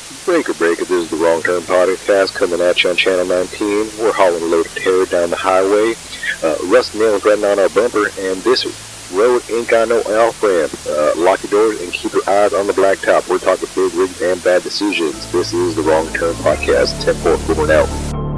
Breaker, this is the Wrong Turn Podcast coming at you on Channel 19. We're hauling a load of terror down the highway. Rust nails running on our bumper, and this road ain't got no off-ramp. Lock your doors and keep your eyes on the blacktop. We're talking big rigs and bad decisions. This is the Wrong Turn Podcast. 10-4 going out.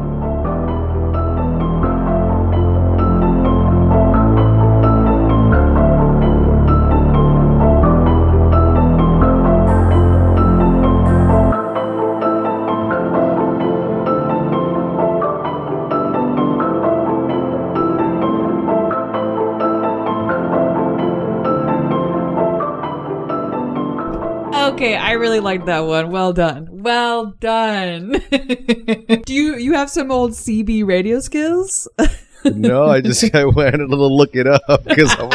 Okay, I really liked that one. Well done. Well done. Do you have some old CB radio skills? No, I wanted to look it up because I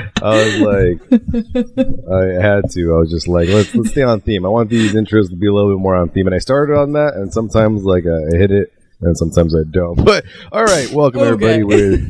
had to. I was just like, let's stay on theme. I want these intros to be a little bit more on theme, and I started on that, and sometimes I hit it. And sometimes I don't. But all right, welcome everybody.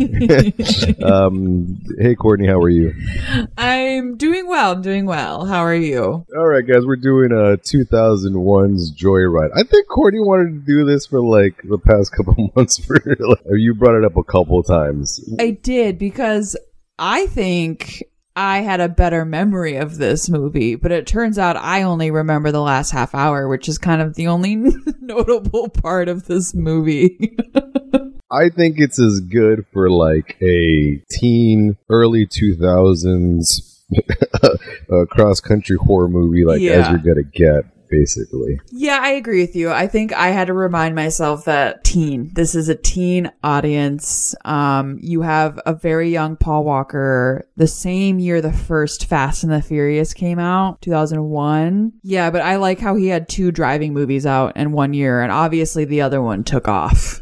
Hey Courtney, how are you? I'm doing well. How are you? All right, guys, we're doing 2001's Joyride. I think Courtney wanted to do this for the past couple months. You brought it up a couple times. I did because I think I had a better memory of this movie, but it turns out I only remember the last half hour, which is kind of the only notable part of this movie. I think it's as good for a teen, early 2000s cross-country horror movie as you're gonna get. Basically. Yeah, I agree with you. I think I had to remind myself that this is a teen audience. You have a very young Paul Walker, the same year the first Fast and the Furious came out, 2001. Yeah, but I like how he had 2 driving movies out in 1 year, and obviously the other one took off.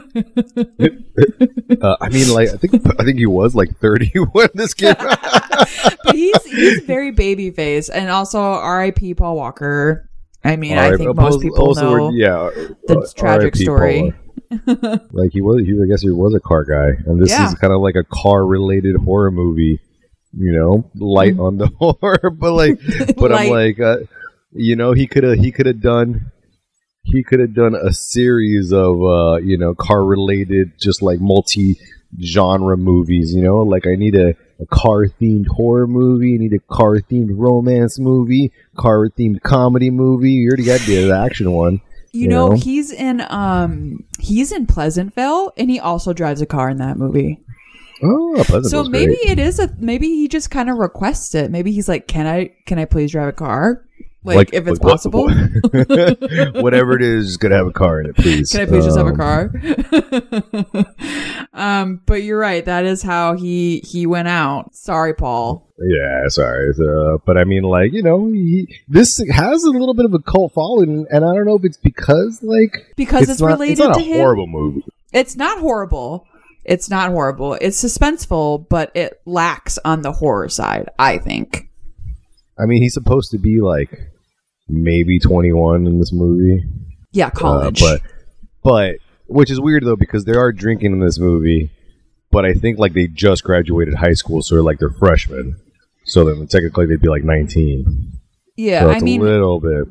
I think he was 30 when this came out. But he's very baby face, and also R.I.P. Paul Walker. I mean, I think most people know the tragic story. He was a car guy, and this is kind of like a car-related horror movie. Light on the horror, but I'm he could have done a series of car-related, just multi-genre movies. I need a car-themed horror movie. I need a car-themed romance movie, car-themed comedy movie. You already got the action one. You know, he's in Pleasantville, and he also drives a car in that movie. Oh, Pleasantville's so maybe great. Maybe he just kind of requests it. Maybe he's like, "Can I please drive a car?" If it's possible. Whatever it is, gonna have a car in it, please. Can I please just have a car? But you're right. That is how he went out. Sorry, Paul. Yeah, sorry. But I mean, this has a little bit of a cult following, and I don't know if it's because it's related to him. It's not a horrible movie. It's not horrible. It's suspenseful, but it lacks on the horror side, I think. I mean, he's supposed to be maybe 21 in this movie. Yeah, college. But which is weird though, because they are drinking in this movie, but I think they just graduated high school, so they're freshmen. So then technically they'd be 19. Yeah, so it's a little bit.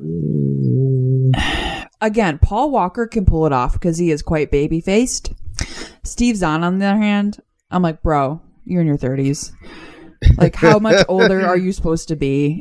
Again, Paul Walker can pull it off because he is quite baby faced. Steve Zahn, on the other hand, I'm like, bro, you're in your 30s. How much older are you supposed to be?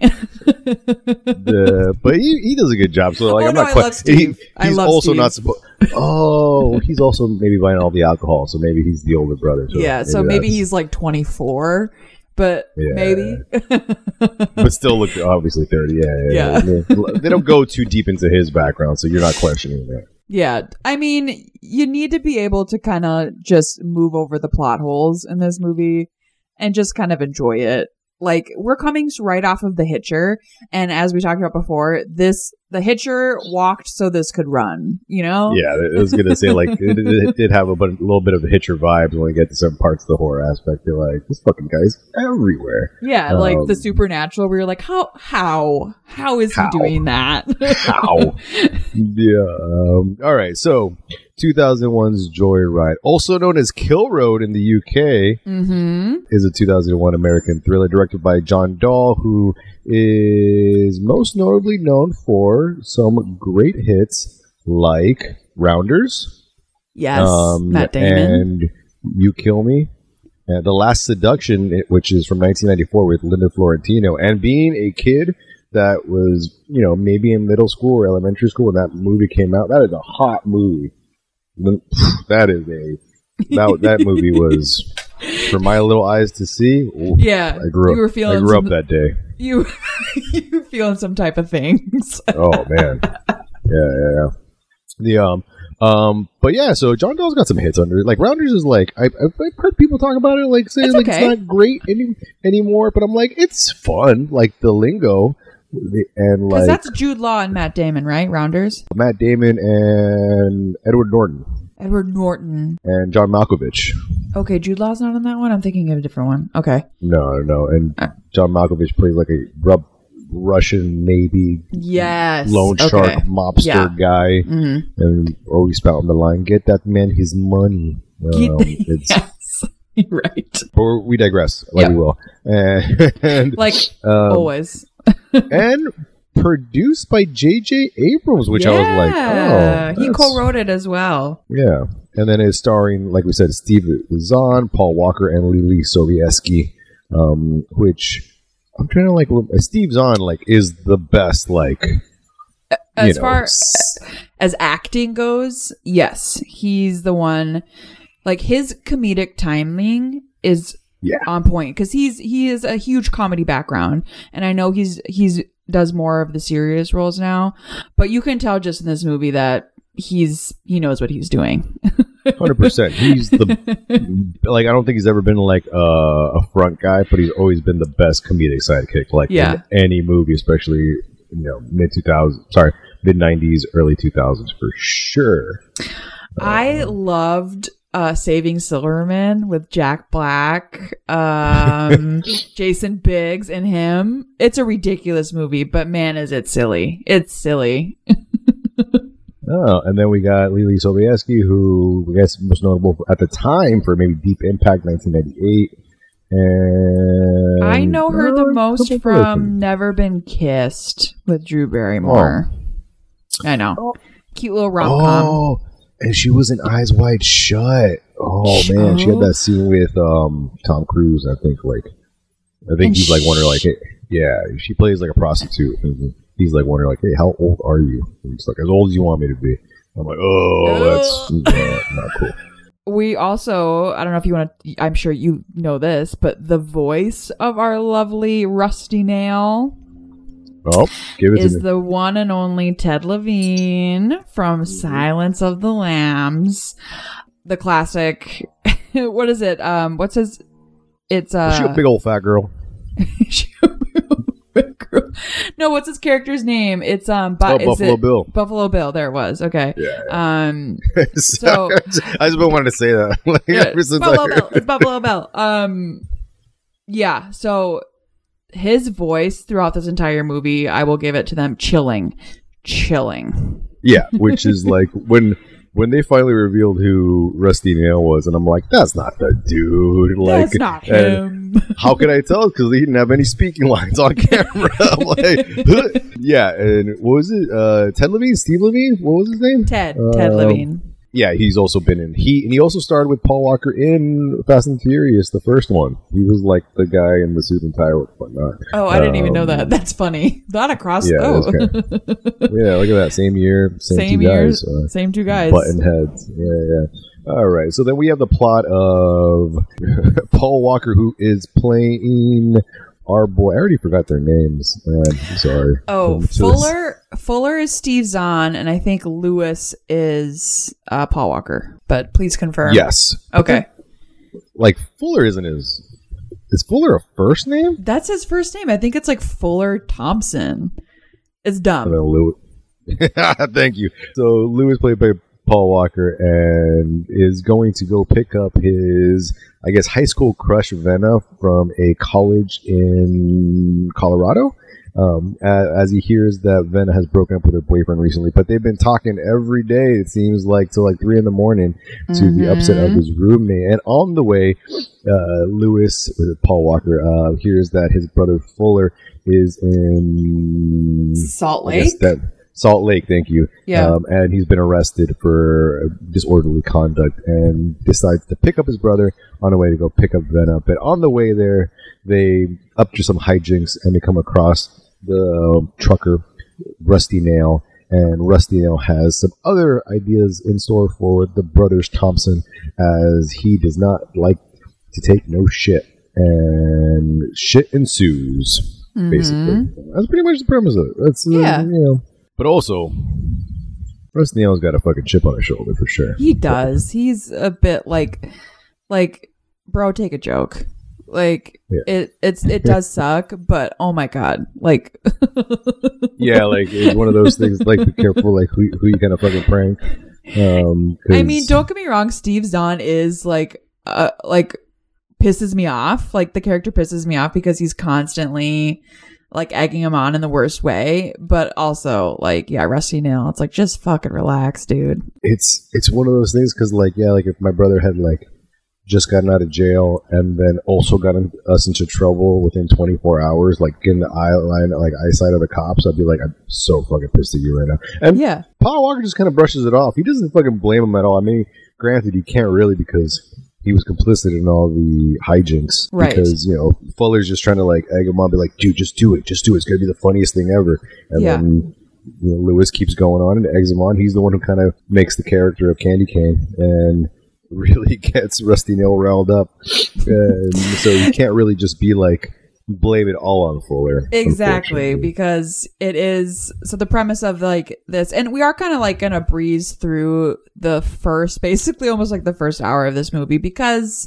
But he does a good job. So I'm not quite. I love Steve. He's also Steve. Not supposed. Oh, he's also maybe buying all the alcohol. So maybe he's the older brother. So maybe he's 24. But maybe. But still look obviously 30. Yeah. They don't go too deep into his background, so you're not questioning that. Yeah. I mean, you need to be able to kind of just move over the plot holes in this movie and just kind of enjoy it. We're coming right off of The Hitcher, and as we talked about before, The Hitcher walked so this could run, Yeah, I was going to say, it did have a little bit of a Hitcher vibes when we get to some parts of the horror aspect. You're like, this fucking guy's everywhere. Yeah, the supernatural, where you're like, how is he doing that? How? Yeah. All right. So 2001's Joyride, also known as Kill Road in the UK, is a 2001 American thriller directed by John Dahl, who is most notably known for some great hits like Rounders. Yes, Matt Damon. And You Kill Me. And The Last Seduction, which is from 1994 with Linda Florentino. And being a kid that was, maybe in middle school or elementary school when that movie came out, that is a hot movie. That movie was, for my little eyes to see. Yeah, I grew up that day. You feeling some type of things. Oh man, yeah. But yeah, so John Dahl's got some hits under it. Like Rounders is like I've heard people talk about it, like saying it's not great anymore. But I'm like, it's fun, like the lingo. And like that's Jude Law and Matt Damon, right? Rounders. Matt Damon and Edward Norton. And John Malkovich. Okay, Jude Law's not in that one. I'm thinking of a different one. Okay. No, and John Malkovich plays like a Russian Navy loan shark mobster guy, and always spouting the line, "Get that man his money." Yes, right. Or we digress, like we will, and like always. And produced by J.J. Abrams, which I was like, oh. He co-wrote it as well. Yeah. And then it's starring, like we said, Steve Zahn, Paul Walker, and Lily Sobieski, which I'm trying to Steve Zahn, is the best, as far as acting goes, yes. He's the one, his comedic timing is on point because he is a huge comedy background, and I know he's does more of the serious roles now, but you can tell just in this movie that he knows what he's doing. 100%. He's I don't think he's ever been a front guy, but he's always been the best comedic sidekick in any movie, especially mid 90s, early 2000s for sure. I loved Saving Silverman with Jack Black, Jason Biggs and him. It's a ridiculous movie, but man, is it silly. It's silly. Oh, and then we got Lily Sobieski, who I guess most notable at the time for maybe Deep Impact 1998. And I know her the most from Never Been Kissed with Drew Barrymore. I know. Cute little rom-com. Oh, and she was in Eyes Wide Shut. Oh man, she had that scene with Tom Cruise. I think he's one of she plays a prostitute. And he's wondering hey, how old are you? And he's as old as you want me to be. I'm that's not cool. We also, I don't know if you want to, I'm sure you know this, but the voice of our lovely Rusty Nail give it is to me. the one and only Ted Levine from Silence of the Lambs. The classic, what is it? What's his, it's she a big old fat girl. No, what's his character's name? It's Buffalo Bill. Buffalo Bill. There it was. Okay. Yeah. So I just wanted to say that. Buffalo Bill. It's Buffalo Bill. Yeah. So his voice throughout this entire movie, I will give it to them. Chilling. Yeah, which is when they finally revealed who Rusty Nail was, and I'm like, that's not the dude. That's not him. How can I tell? Because he didn't have any speaking lines on camera. I'm yeah, and what was it? Ted Levine? Steve Levine? What was his name? Ted Levine. Yeah, he's also been in he also starred with Paul Walker in Fast and Furious, the first one. He was the guy in the suit and tie or whatnot. Oh, I didn't even know that. That's funny. Not across. Yeah, yeah, look at that. Same year, same two guys. Same two guys. Button heads. Yeah. All right. So then we have the plot of Paul Walker, who is playing our boy. I already forgot their names. I'm sorry. Oh, Fuller is Steve Zahn, and I think Lewis is Paul Walker. But please confirm. Yes. Okay. Fuller isn't his. Is Fuller a first name? That's his first name. I think it's Fuller Thompson. It's dumb. Thank you. So Lewis played by Paul Walker and is going to go pick up his, I guess, high school crush Venna from a college in Colorado. as he hears that Vena has broken up with her boyfriend recently, but they've been talking every day, it seems like, till like 3 a.m. to the upset of his roommate. And on the way, Lewis, Paul Walker, hears that his brother Fuller is in Salt Lake. Salt Lake, thank you. Yeah. And he's been arrested for disorderly conduct and decides to pick up his brother on the way to go pick up Vena. But on the way there, they up to some hijinks and they come across the trucker, Rusty Nail. And Rusty Nail has some other ideas in store for the brothers Thompson, as he does not like to take no shit. And shit ensues, basically. That's pretty much the premise of it. That's, you know. But also, Rusty Nail's got a fucking chip on his shoulder for sure. He does. He's a bit like, bro, take a joke. Like, it does suck, but oh my god, like. Yeah, like it's one of those things. Like, be careful, like who you kind of fucking prank. I mean, don't get me wrong. Steve Zahn is like pisses me off. Like, the character pisses me off because he's constantly like egging him on in the worst way, but also like, yeah, Rusty Nail, it's like, just fucking relax, dude. It's one of those things because like, yeah, like if my brother had like just gotten out of jail and then also gotten us into trouble within 24 hours, like in the eyesight of the cops, I'd be like, I'm so fucking pissed at you right now. And yeah, Paul Walker just kind of brushes it off. He doesn't fucking blame him at all. I mean, granted, he can't really because he was complicit in all the hijinks. Right. Because, you know, Fuller's just trying to like egg him on, be like, dude, just do it. It's going to be the funniest thing ever. And then, you know, Lewis keeps going on and eggs him on. He's the one who kind of makes the character of Candy Cane and really gets Rusty Nail riled up. And so you can't really just be like, blame it all on Fuller. Exactly, because it is. So the premise of like this, and we are kind of like gonna breeze through the first, basically almost like the first hour of this movie, because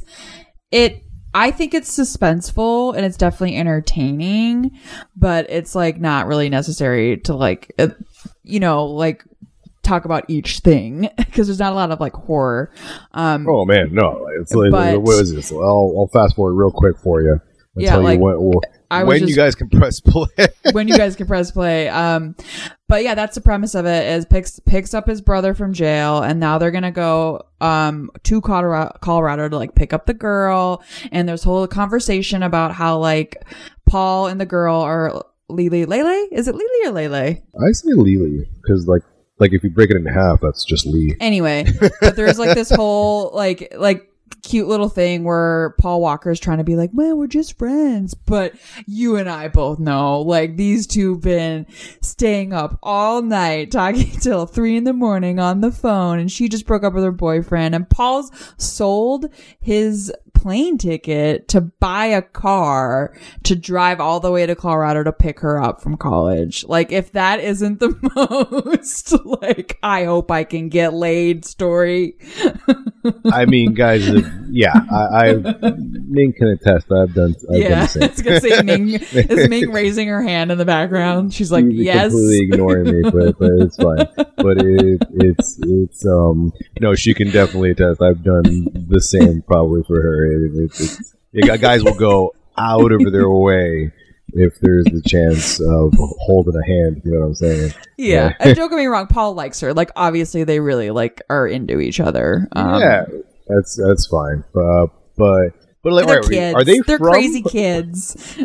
I think it's suspenseful and it's definitely entertaining, but it's like not really necessary to like, you know, like talk about each thing because there's not a lot of like horror. Oh man, no! It's like, what is this? I'll fast forward real quick for you. Yeah, like when you guys can press play. When you guys can press play. But yeah, that's the premise of it. Is picks up his brother from jail, and now they're gonna go to Colorado to like pick up the girl. And there's whole conversation about how like Paul and the girl are Lele. Is it Lele or Lele? I say Lele because like if you break it in half, that's just Lee. Anyway, but there's like this whole like cute little thing where Paul Walker is trying to be like, well, we're just friends, but you and I both know like these two been staying up all night talking till 3 a.m. on the phone, and she just broke up with her boyfriend, and Paul's sold his plane ticket to buy a car to drive all the way to Colorado to pick her up from college. Like, if that isn't the most like I hope I can get laid story. I mean, guys, I Ming can attest. I've done the same. I was gonna say Ming is Ming raising her hand in the background. She's like, yes, completely ignoring me, but it's fine. But it's no, she can definitely attest. I've done the same probably for her. Guys will go out of their way if there's the chance of holding a hand, you know what I'm saying? Yeah. And don't get me wrong, Paul likes her. Like, obviously they really like are into each other. Yeah, that's fine. But like, they're kids. Are they? They're crazy kids.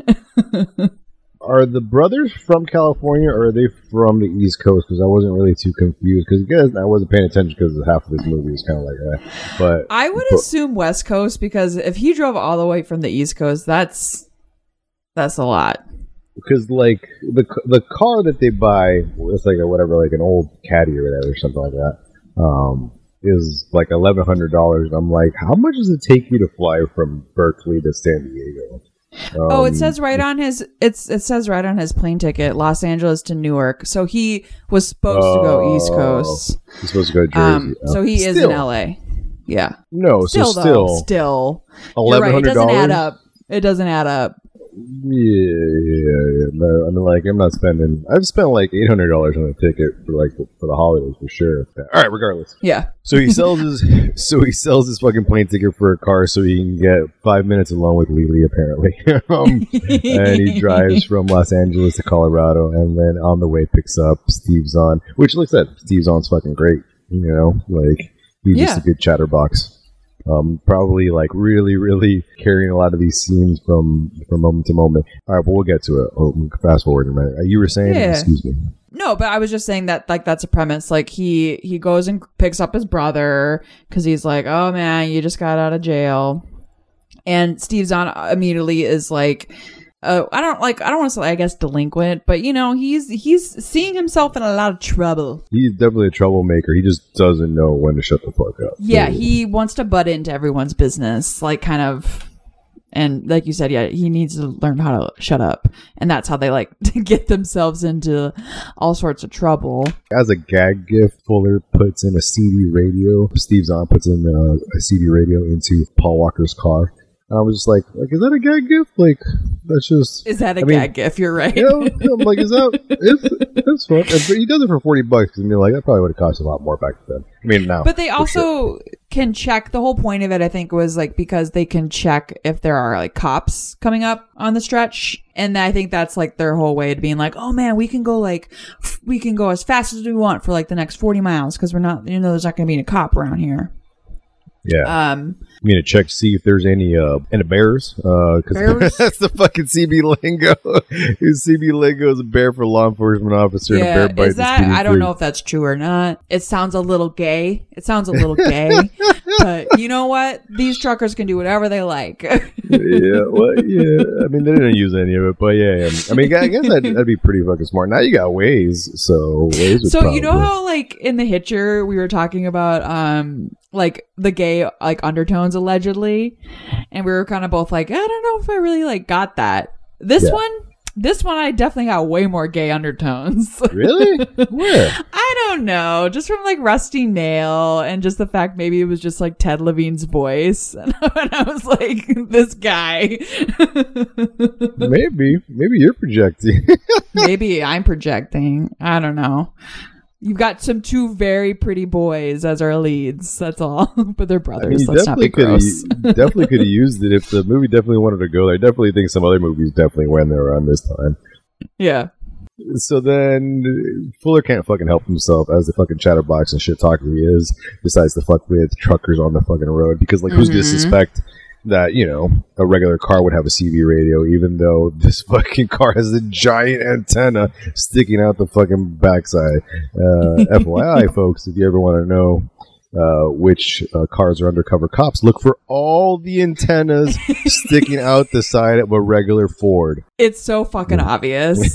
Are the brothers from California, or are they from the East Coast? Because I wasn't really too confused. Because I wasn't paying attention because half of this movie is kind of like that. But I would assume West Coast, because if he drove all the way from the East Coast, that's a lot. Because like the car that they buy, it's like like an old Caddy or whatever, or something like that. Is like $1,100. I'm like, how much does it take you to fly from Berkeley to San Diego? It says right on his it says right on his plane ticket, Los Angeles to Newark. So he was supposed to go East Coast. He's supposed to go to Jersey. So he is in LA. Yeah. No, still $1,100. You're right. It doesn't add up. Yeah. No, I mean, like, I'm not spending. I've spent like $800 on a ticket for the holidays for sure. All right, regardless. Yeah. So he sells his fucking plane ticket for a car so he can get 5 minutes alone with Lily, apparently. And he drives from Los Angeles to Colorado, and then on the way picks up Steve Zahn, which looks at Steve Zahn's fucking great. You know, like he's just a good chatterbox. Probably like really, really carrying a lot of these scenes from moment to moment. All right, but we'll get to it. Fast forward a minute. You were saying, excuse me. No, but I was just saying that like that's a premise. Like he goes and picks up his brother because he's like, oh man, you just got out of jail, and Steve Zahn immediately is like, I don't want to say, I guess, delinquent, but you know, he's seeing himself in a lot of trouble. He's definitely a troublemaker. He just doesn't know when to shut the fuck up. Yeah, he wants to butt into everyone's business, like kind of, and like you said, yeah, he needs to learn how to shut up, and that's how they like to get themselves into all sorts of trouble. As a gag gift, Fuller puts in a CD radio. Steve Zahn puts in a CD radio into Paul Walker's car. And I was just like, is that a gag gift? Like, that's just... Is that a gag gift? You're right. Yeah, I'm like, it's fun. But he does it for $40, because I mean, like, that probably would have cost a lot more back then. I mean, now. But they also can check, the whole point of it, I think, was, like, because they can check if there are, like, cops coming up on the stretch. And I think that's, like, their whole way to being like, oh, man, we can go as fast as we want for, like, the next 40 miles, because we're not, you know, there's not going to be any cop around here. Yeah. I'm going to check to see if there's any bears. Because that's the fucking CB lingo. CB lingo is a bear for law enforcement officer. Yeah, and a bear bites is that? I don't know if that's true or not. It sounds a little gay. But you know what? These truckers can do whatever they like. Yeah. I mean, they didn't use any of it, but yeah. I mean, I guess that'd be pretty fucking smart. Now you got Waze, so Waze would So you know how, like, in The Hitcher, we were talking about, like, the gay, like, undertones allegedly, and we were kind of both like, I don't know if I really, like, got that. This one I definitely got way more gay undertones. Really? Where? I don't know, just from, like, Rusty Nail, and just the fact maybe it was just, like, Ted Levine's voice, and I was like, this guy. Maybe you're projecting. Maybe I'm projecting, I don't know. You've got two very pretty boys as our leads. That's all. But they're brothers. I mean, let's not be gross. Definitely could have used it if the movie definitely wanted to go there. I definitely think some other movies definitely went there around this time. Yeah. So then Fuller can't fucking help himself as the fucking chatterbox and shit talker he is. Decides to fuck with truckers on the fucking road because, like, who's to suspect that, you know, a regular car would have a CB radio, even though this fucking car has a giant antenna sticking out the fucking backside. FYI, folks, if you ever want to know which cars are undercover cops, look for all the antennas sticking out the side of a regular Ford. It's so fucking obvious.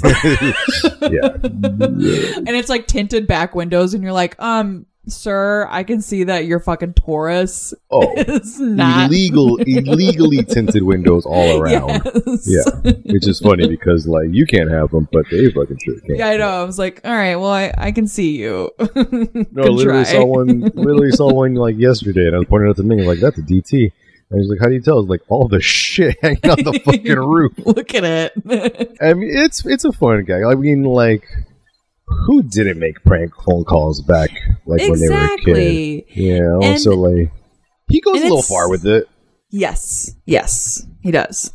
Yeah. And it's like tinted back windows, and you're like, sir, I can see that your fucking Taurus is not illegally tinted windows all around. Yes. Yeah, which is funny because, like, you can't have them, but they fucking sure can. Yeah, I know. I was like, all right, well, I can see you. No, literally saw one like yesterday, and I was pointing out to me like, that's a DT. And he's like, how do you tell? It's like all the shit hanging on the fucking roof. Look at it. I mean, it's a fun gag. I mean, like, who didn't make prank phone calls back, like, when they were a kid? You know, and so, like, he goes a little far with it. Yes, he does.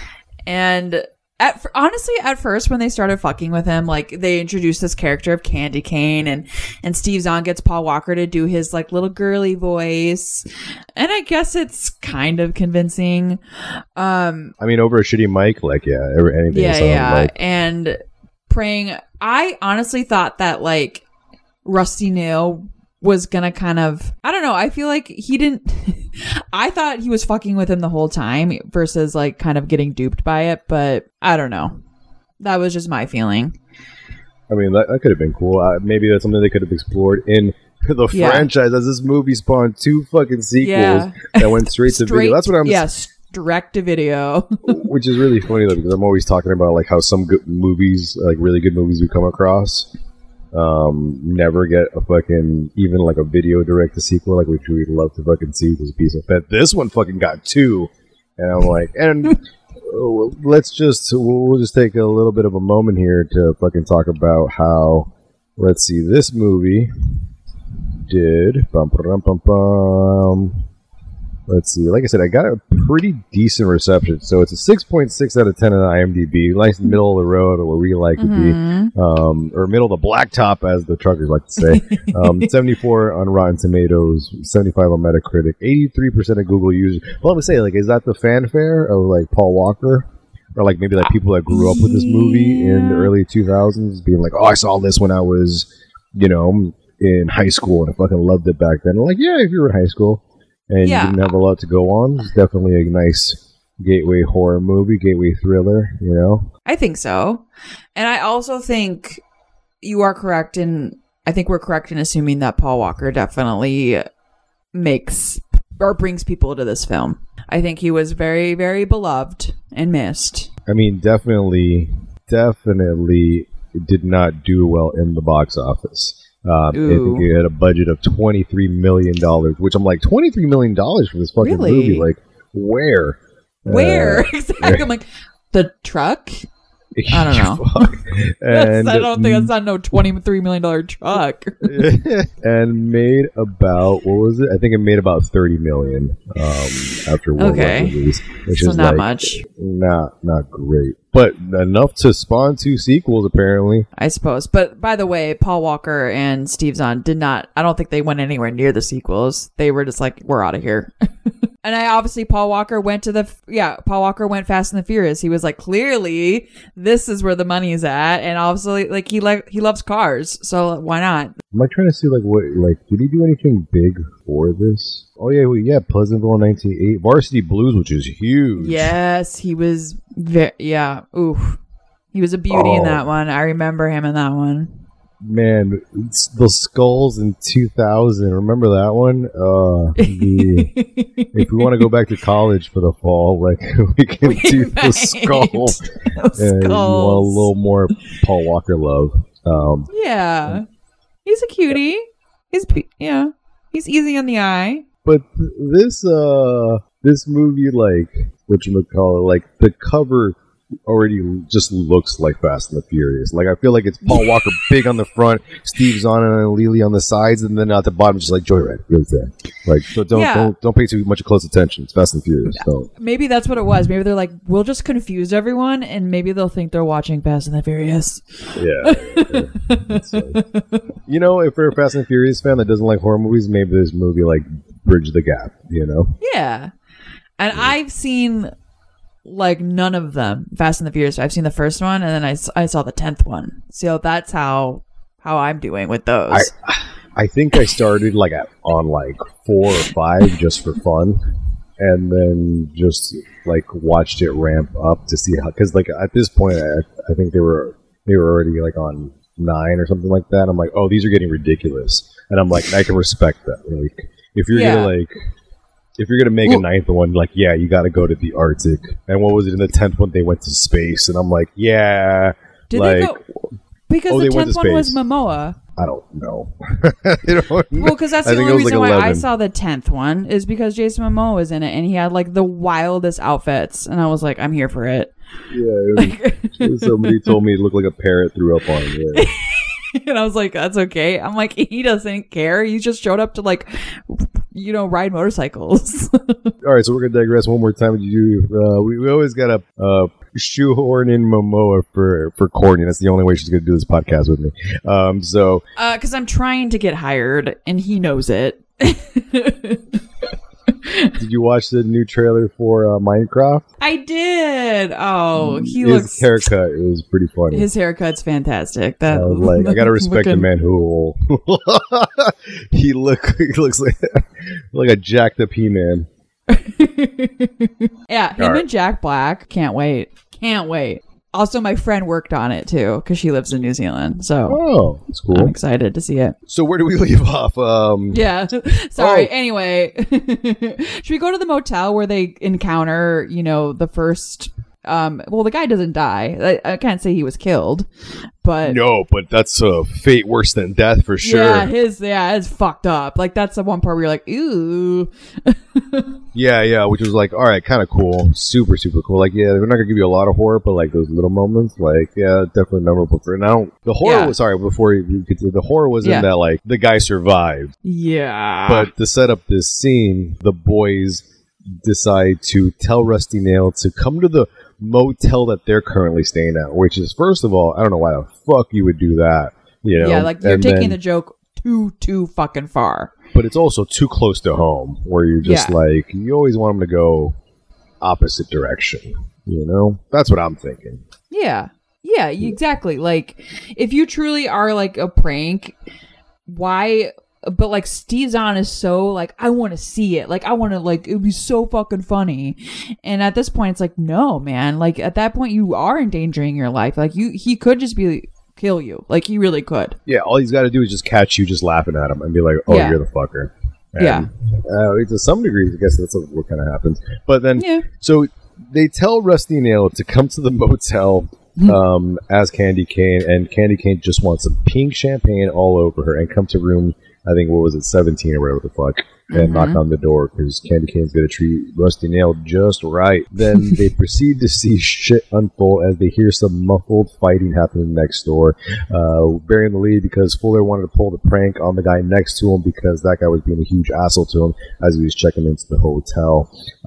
And honestly, at first, when they started fucking with him, like, they introduced this character of Candy Cane, and Steve Zahn gets Paul Walker to do his, like, little girly voice, and I guess it's kind of convincing. I mean, over a shitty mic, like, anything. Yeah, like. And praying. I honestly thought that, like, Rusty Nail was gonna kind of, I don't know, I feel like he didn't I thought he was fucking with him the whole time versus, like, kind of getting duped by it, but I don't know. That was just my feeling. I mean, that could have been cool. Maybe that's something they could have explored in the franchise, as this movie spawned 2 fucking sequels that went straight to video. That's what I'm... Yes, direct to video. Which is really funny, though, because I'm always talking about, like, how some good movies, like, really good movies we come across, never get a fucking, even, like, a video direct to sequel, like, which we'd love to fucking see, because a piece of fat. This one fucking got 2. And I'm like, and let's we'll just take a little bit of a moment here to fucking talk about how, let's see, this movie did let's see, like I said, I got a pretty decent reception. So it's a 6.6 out of 10 on IMDb. Nice middle of the road, or where we like to be. Or middle of the blacktop, as the truckers like to say. 74 on Rotten Tomatoes, 75 on Metacritic, 83% of Google users. Well, I would say, like, is that the fanfare of, like, Paul Walker? Or, like, maybe, like, people that grew up with this movie in the early 2000s being like, oh, I saw this when I was, in high school, and I fucking loved it back then. And like, yeah, if you were in high school and you didn't have a lot to go on, it's definitely a nice gateway horror movie, gateway thriller, I think so. And I also think you are correct I think we're correct in assuming that Paul Walker definitely makes or brings people to this film. I think he was very, very beloved and missed. I mean, definitely did not do well in the box office. I think it had a budget of $23 million, which I'm like, $23 million for this fucking movie? Like, where? Where? Exactly. I'm like, the truck? I don't know. And I don't think that's not no $23 million truck. And made about, what was it? I think it made about $30 million after World War release, which is not like, much. Not great, but enough to spawn 2 sequels apparently, I suppose. But by the way, Paul Walker and Steve Zahn I don't think they went anywhere near the sequels. They were just like, we're out of here. And Paul Walker went Fast and the Furious. He was like, clearly this is where the money's at. And obviously, like, he loves cars. So why not? Am I trying to see, like, what, like, did he do anything big for this? Oh yeah, Pleasantville 1980, Varsity Blues, which is huge. Yes, he was, oof. He was a beauty in that one. I remember him in that one. Man, the Skulls in 2000. Remember that one? If we want to go back to college for the fall, like, we can do the Skulls. And you want a little more Paul Walker love. Yeah, he's a cutie. He's easy on the eye. But this movie, like, whatchamacallit, like, the cover already just looks like Fast and the Furious. Like, I feel like it's Paul Walker big on the front, Steve Zahn and Lily on the sides, and then at the bottom just like Joyride. Like, so don't pay too much close attention. It's Fast and the Furious. So maybe that's what it was. Maybe they're like, we'll just confuse everyone, and maybe they'll think they're watching Fast and the Furious. Yeah. If you're a Fast and the Furious fan that doesn't like horror movies, maybe this movie like bridge the gap. Yeah. And I've seen, like, none of them Fast and the Furious. I've seen the first one, and then I saw the 10th one. So that's how I'm doing with those. I think I started on 4 or 5 just for fun, and then just like watched it ramp up to see how, because like at this point I think they were already like on 9 or something like that. I'm like, oh, these are getting ridiculous, and I'm like, I can respect that. Like, if you're gonna make a 9th one, like, yeah, you got to go to the Arctic. And what was it in the 10th one? They went to space, and I'm like, yeah. Did they go? Because the 10th one was Momoa. I don't know. Well, because that's the only reason why I saw the 10th one is because Jason Momoa was in it, and he had like the wildest outfits, and I was like, I'm here for it. Yeah, somebody told me it looked like a parrot threw up on him. Yeah. And I was like, that's okay. I'm like, he doesn't care. He just showed up to, like, ride motorcycles. All right, so we're gonna digress one more time. We always gotta shoehorn in Momoa for Courtney. That's the only way she's gonna do this podcast with me. Because I'm trying to get hired, and he knows it. Did you watch the new trailer for Minecraft? I did. Oh, his haircut is pretty funny. His haircut's fantastic. I was like, I gotta respect the man who will. he looks like a jacked up He-Man. Yeah, him and Jack Black. Can't wait. Also, my friend worked on it too because she lives in New Zealand. So, that's cool. I'm excited to see it. So, where do we leave off? Yeah. Sorry. Anyway, should we go to the motel where they encounter, the first Well, the guy doesn't die. I can't say he was killed, but no, but that's a fate worse than death for sure. Yeah, it's fucked up. Like that's the one part where you're like, ooh. yeah, which was like, all right, kind of cool, super cool. Like, yeah, we're not gonna give you a lot of horror, but like those little moments, like, yeah, definitely memorable. For now, the horror was before you get to the horror was in that like the guy survived. Yeah, but to set up this scene, the boys decide to tell Rusty Nail to come to the motel that they're currently staying at, which is, first of all, I don't know why the fuck you would do that. You know? Yeah, like you're taking the joke too fucking far. But it's also too close to home, where you're just like, you always want them to go opposite direction. You know? That's what I'm thinking. Yeah, exactly. Like, if you truly are like a prank, why... But like Steve Zahn is so like, I want to see it. Like I want to like, it would be so fucking funny. And at this point, it's like, no, man. Like at that point, you are endangering your life. Like he could just kill you. Like he really could. Yeah, all he's got to do is just catch you just laughing at him and be like, oh, you're the fucker. And, to some degree, I guess that's what kind of happens. But then, so they tell Rusty Nail to come to the motel as Candy Cane, and Candy Cane just wants some pink champagne all over her and come to room, I think, what was it, 17 or whatever the fuck, and knock on the door because Candy Cane's going to treat Rusty Nail just right. Then they proceed to see shit unfold as they hear some muffled fighting happening next door, bearing the lead because Fuller wanted to pull the prank on the guy next to him because that guy was being a huge asshole to him as he was checking into the hotel.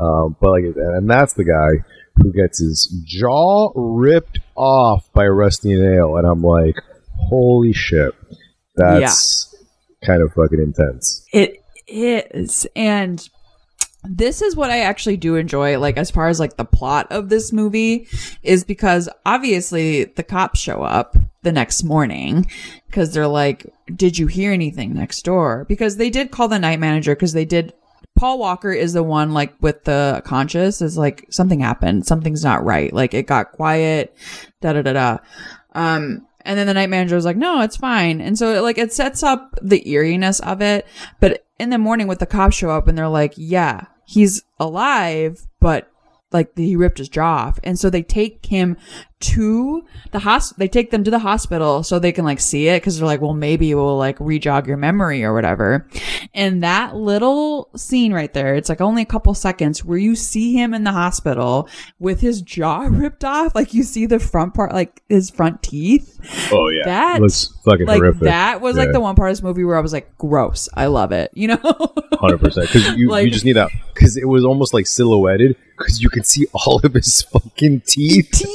And that's the guy who gets his jaw ripped off by Rusty Nail, and I'm like, holy shit, that's kind of fucking intense. It is. And this is what I actually do enjoy, like as far as like the plot of this movie, is because obviously the cops show up the next morning because they're like, did you hear anything next door? Because they did call the night manager, because Paul Walker is the one like with the conscious, is like, something happened, something's not right, like it got quiet, and then the night manager was like, no, it's fine. And so it sets up the eeriness of it. But in the morning when the cops show up and they're like, yeah, he's alive, but like he ripped his jaw off. And so they take him to the they take them to the hospital so they can like see it, because they're like, well, maybe it will like re-jog your memory or whatever. And that little scene right there, it's like only a couple seconds where you see him in the hospital with his jaw ripped off. Like you see the front part, like his front teeth. Oh yeah, that looks fucking like horrific. That was like the one part of this movie where I was like, gross, I love it, you know. 100%, because you just need that, because it was almost like silhouetted, because you could see all of his fucking teeth.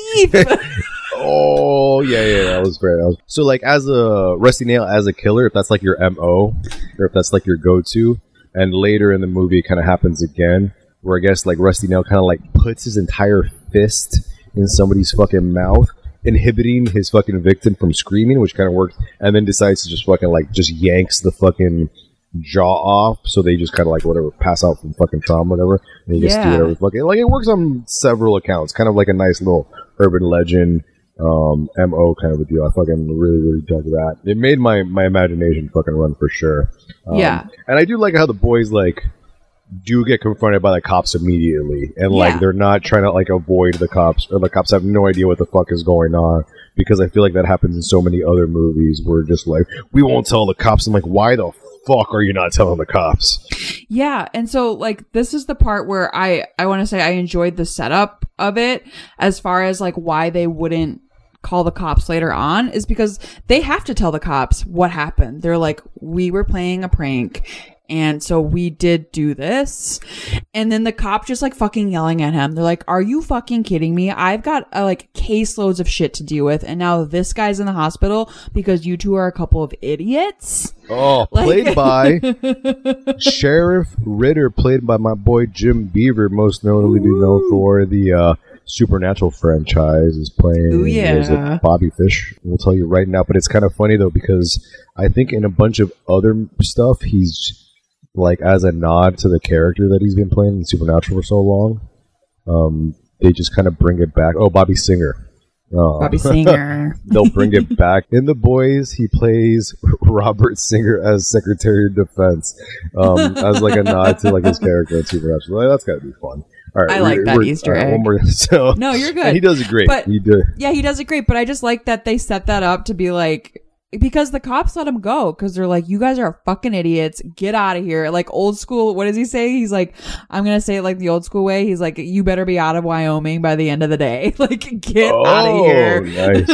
Oh yeah, that was great. So like, as a Rusty Nail as a killer, if that's like your MO, or if that's like your go-to, and later in the movie it kind of happens again, where I guess like Rusty Nail kind of like puts his entire fist in somebody's fucking mouth, inhibiting his fucking victim from screaming, which kind of works, and then decides to just fucking like just yanks the fucking jaw off, so they just kind of like whatever pass out from fucking trauma, whatever, and he just do whatever fucking, like, it works on several accounts, kind of like a nice little urban legend MO kind of a deal. I fucking really dug that. It made my imagination fucking run for sure. And I do like how the boys like do get confronted by the cops immediately, and like they're not trying to like avoid the cops, or the cops have no idea what the fuck is going on, because I feel like that happens in so many other movies where just like, we won't tell the cops. I'm like, why the fuck are you not telling the cops? Yeah, and so like this is the part where I want to say I enjoyed the setup of it, as far as like why they wouldn't call the cops later on, is because they have to tell the cops what happened. They're like, we were playing a prank, and so we did do this. And then the cop just like fucking yelling at him. They're like, are you fucking kidding me? I've got like caseloads of shit to deal with, and now this guy's in the hospital because you two are a couple of idiots. Oh, played by Sheriff Ritter, played by my boy Jim Beaver, most notably known for the Supernatural franchise, is playing Bobby Fish. We'll tell you right now, but it's kind of funny though, because I think in a bunch of other stuff, he's like, as a nod to the character that he's been playing in Supernatural for so long, they just kind of bring it back. Oh, Bobby Singer. Bobby Singer. They'll bring it back. In The Boys, he plays Robert Singer as Secretary of Defense, as like a nod to like his character in Supernatural. Like, that's gotta be fun. All right, I like that Easter egg. One more. So, no, you're good. He does it great. But, he does it great. But I just like that they set that up to be like, because the cops let him go because they're like, you guys are fucking idiots. Get out of here. Like old school. What does he say? He's like, I'm going to say it like the old school way. He's like, you better be out of Wyoming by the end of the day. Like, get out of here. Nice.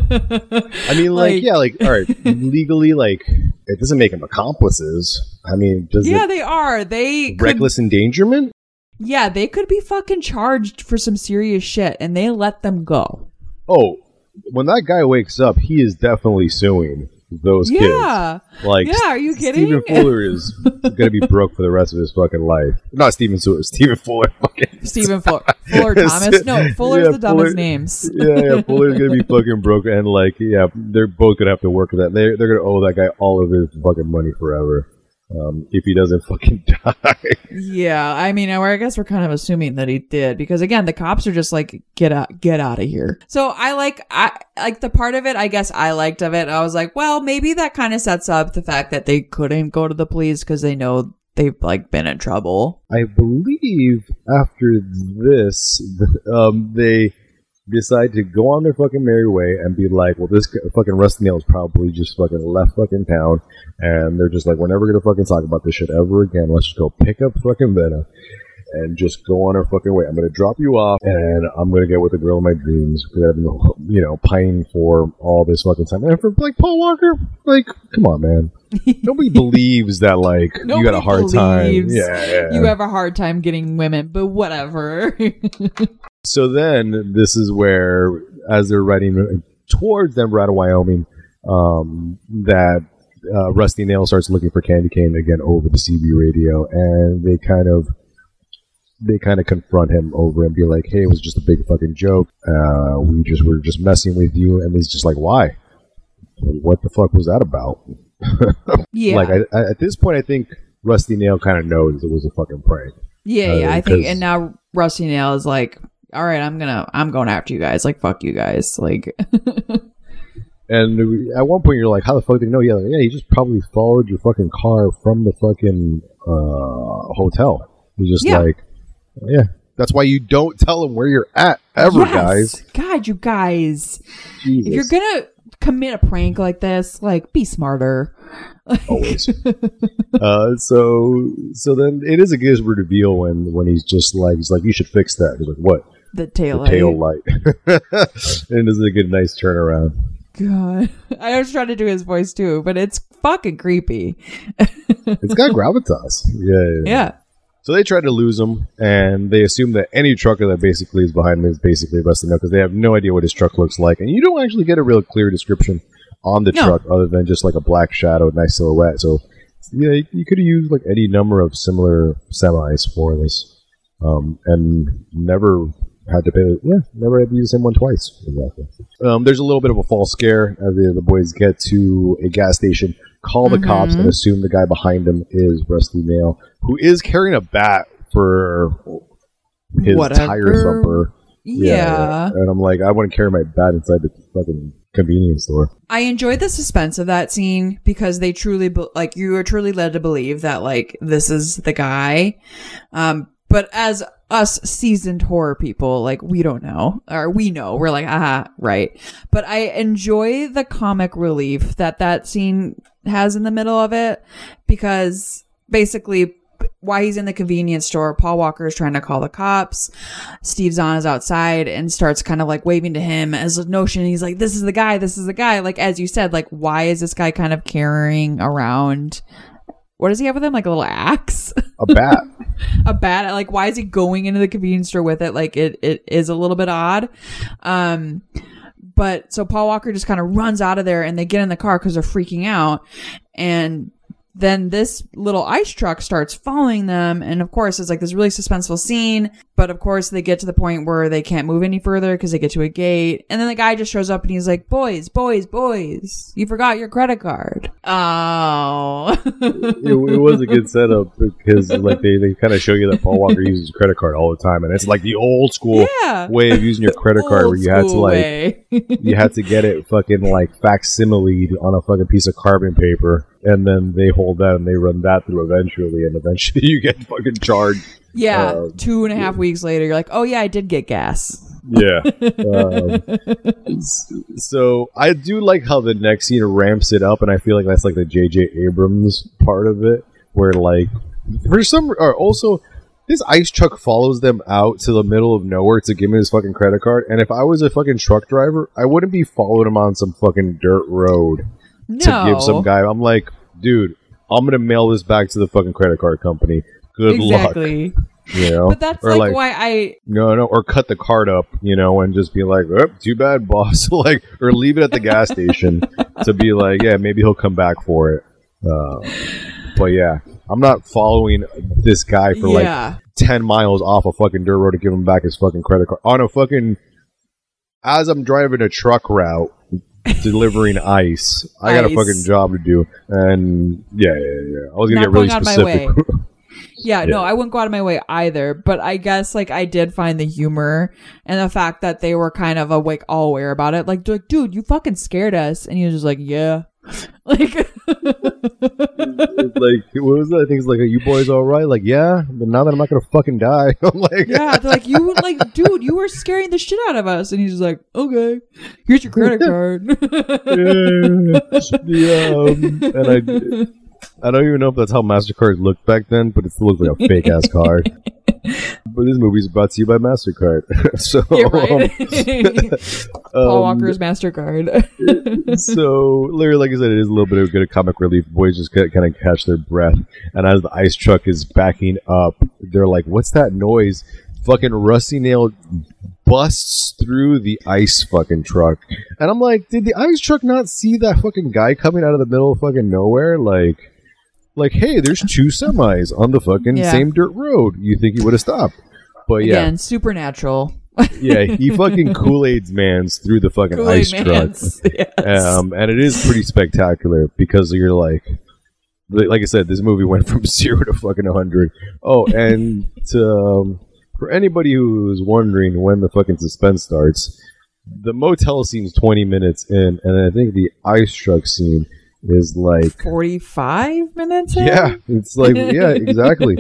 I mean, all right. Legally, like, it doesn't make them accomplices. I mean, they are. Reckless endangerment? Yeah, they could be fucking charged for some serious shit and they let them go. Oh, when that guy wakes up, he is definitely suing those kids. Like, are you kidding? Stephen Fuller is going to be broke for the rest of his fucking life. Not Stephen Fuller. Stephen Fuller. Stephen Fuller. Fuller Thomas. No, Fuller's the dumbest names. Fuller's going to be fucking broke. And, like, they're both going to have to work with that. They're going to owe that guy all of his fucking money forever. If he doesn't fucking die. Yeah, I mean, I guess we're kind of assuming that he did because again, the cops are just like, get out of here. So I like the part of it. I guess I liked of it. I was like, well, maybe that kind of sets up the fact that they couldn't go to the police because they know they've like been in trouble. I believe after this, they decide to go on their fucking merry way and be like, well, this fucking Rusty Nails probably just fucking left fucking town, and they're just like, we're never gonna fucking talk about this shit ever again. Let's just go pick up fucking Venom and just go on our fucking way. I'm gonna drop you off, and I'm gonna get with the girl of my dreams because I've been, pining for all this fucking time. And for like Paul Walker, like, come on, man. Nobody believes that, like, you got a hard time. Yeah. You have a hard time getting women, but whatever. So then, this is where, as they're riding towards Denver out of Wyoming, that Rusty Nail starts looking for Candy Cane again over the CB radio, and they kind of confront him over and be like, "Hey, it was just a big fucking joke. We're just messing with you." And he's just like, "Why? What the fuck was that about?" Yeah. Like at this point, I think Rusty Nail kind of knows it was a fucking prank. Yeah. I think, and now Rusty Nail is like, all right, I'm going after you guys. Like, fuck you guys. Like, and at one point you're like, how the fuck did he know? Yeah, he just probably followed your fucking car from the fucking hotel. He's just like, yeah. That's why you don't tell him where you're at ever, guys. God, you guys. Jesus. If you're gonna commit a prank like this, like, be smarter. Always. So then it is a good reveal when he's like, you should fix that. He's like, what? The tail light. And this is a good, nice turnaround. God. I was trying to do his voice too, but it's fucking creepy. It's got gravitas. Yeah. So they try to lose him, and they assume that any trucker that basically is behind him is basically Rusty Nail because they have no idea what his truck looks like. And you don't actually get a real clear description on the truck other than just like a black shadow, nice silhouette. So, yeah, you could have used like any number of similar semis for this, and never had to use the same one twice. Exactly. There's a little bit of a false scare as the boys get to a gas station, call the cops, and assume the guy behind them is Rusty Nail, who is carrying a bat for his tire thumper. Yeah. And I'm like, I wouldn't carry my bat inside the fucking convenience store. I enjoyed the suspense of that scene because they truly, you were truly led to believe that, like, this is the guy. But as us seasoned horror people, like, we don't know, or we know, we're like, right. But I enjoy the comic relief that scene has in the middle of it, because basically while he's in the convenience store, Paul Walker is trying to call the cops. Steve Zahn is outside and starts kind of like waving to him as a notion. He's like, this is the guy. Like, as you said, like, why is this guy kind of carrying around, what does he have with him? Like a little axe? A bat. A bat. Like, why is he going into the convenience store with it? Like, it is a little bit odd. But so Paul Walker just kind of runs out of there and they get in the car because they're freaking out. And then this little ice truck starts following them. And of course, it's like this really suspenseful scene. But of course, they get to the point where they can't move any further because they get to a gate. And then the guy just shows up and he's like, boys, you forgot your credit card. Oh. it was a good setup because like they kind of show you that Paul Walker uses a credit card all the time. And it's like the old school way of using your credit card where you had to like, you had to get it fucking like facsimile on a fucking piece of carbon paper. And then they hold that and they run that through eventually. And eventually you get fucking charged Yeah, 2.5 weeks later, you're like, oh yeah, I did get gas. Yeah. So I do like how the next scene ramps it up, and I feel like that's like the J.J. Abrams part of it, where like for some, or also this ice truck follows them out to the middle of nowhere to give me his fucking credit card. And if I was a fucking truck driver, I wouldn't be following him on some fucking dirt road to give some guy. I'm like, dude, I'm gonna mail this back to the fucking credit card company. Good luck. You know, but that's like why I or cut the card up, you know, and just be like, oh, too bad, boss. Like, or leave it at the gas station to be like, yeah, maybe he'll come back for it. But yeah, I'm not following this guy for like 10 miles off a fucking dirt road to give him back his fucking credit card on a fucking, as I'm driving a truck route delivering ice. I got a fucking job to do, and yeah. I was gonna get really specific. Yeah, no, I wouldn't go out of my way either. But I guess like I did find the humor and the fact that they were kind of all aware about it. Like, dude, you fucking scared us, and he was just like, yeah, like, like what was that? I think it's like, are you boys all right? Like, yeah, but now that I'm not gonna fucking die, I'm like, yeah, they're like, you like, dude, you were scaring the shit out of us, and he's just like, okay, here's your credit card. And I don't even know if that's how MasterCard looked back then, but it still looks like a fake ass card. But this movie is brought to you by MasterCard. So, yeah, right. Paul Walker's MasterCard. So, literally, like I said, it is a little bit of good comic relief. Boys just kind of catch their breath, and as the ice truck is backing up, they're like, "What's that noise?" Fucking Rusty Nail busts through the ice fucking truck, and I'm like, did the ice truck not see that fucking guy coming out of the middle of fucking nowhere? Like, hey, there's two semis on the fucking same dirt road. You think he would have stopped? But yeah, again, supernatural. Yeah, he fucking Kool-Aid's mans through the fucking ice truck, yes. And it is pretty spectacular because you're like I said, this movie went from 0 to fucking 100. Oh, and for anybody who is wondering when the fucking suspense starts, the motel scene's 20 minutes in, and I think the ice truck scene is like 45 minutes in? Yeah, it's like, yeah, exactly.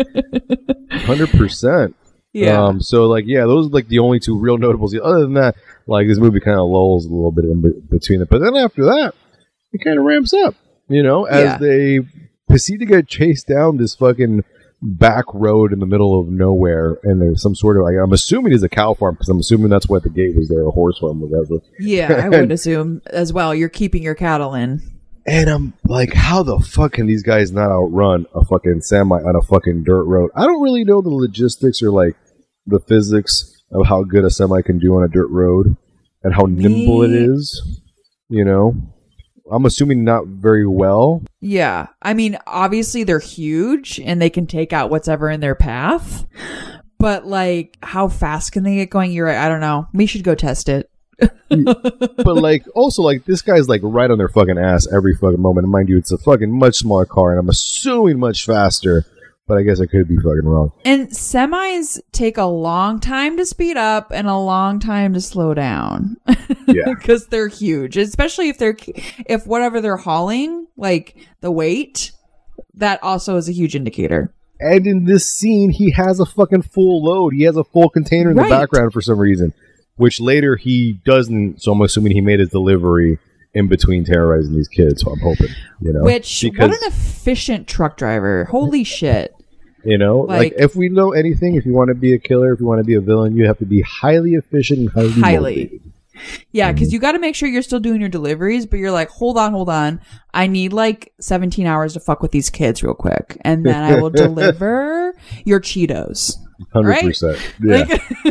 100%. Yeah. So, like, yeah, those are like the only two real notables. Other than that, like, this movie kind of lulls a little bit in between it. But then after that, it kind of ramps up, you know, as they proceed to get chased down this fucking back road in the middle of nowhere, and there's some sort of, like, I'm assuming it's a cow farm, because I'm assuming that's what the gate was there, a horse farm, whatever. Yeah, I would assume as well. You're keeping your cattle in. And I'm like, how the fuck can these guys not outrun a fucking semi on a fucking dirt road? I don't really know the logistics or like the physics of how good a semi can do on a dirt road and how nimble it is, you know? I'm assuming not very well. Yeah. I mean, obviously they're huge and they can take out whatever in their path. But like, how fast can they get going? You're right. I don't know. We should go test it. But like, also, like, this guy's like right on their fucking ass every fucking moment. And mind you, it's a fucking much smaller car, and I'm assuming much faster. But I guess I could be fucking wrong. And semis take a long time to speed up and a long time to slow down. Yeah, because they're huge, especially if whatever they're hauling, like the weight, that also is a huge indicator. And in this scene, he has a fucking full load. He has a full container in the background for some reason. Which later he doesn't, so I'm assuming he made his delivery in between terrorizing these kids, so I'm hoping, you know. What an efficient truck driver. Holy shit. You know, like if we know anything, if you want to be a killer, if you want to be a villain, you have to be highly efficient and highly motivated. Yeah, because you got to make sure you're still doing your deliveries, but you're like, hold on. I need like 17 hours to fuck with these kids real quick, and then I will deliver your Cheetos. 100%. Yeah.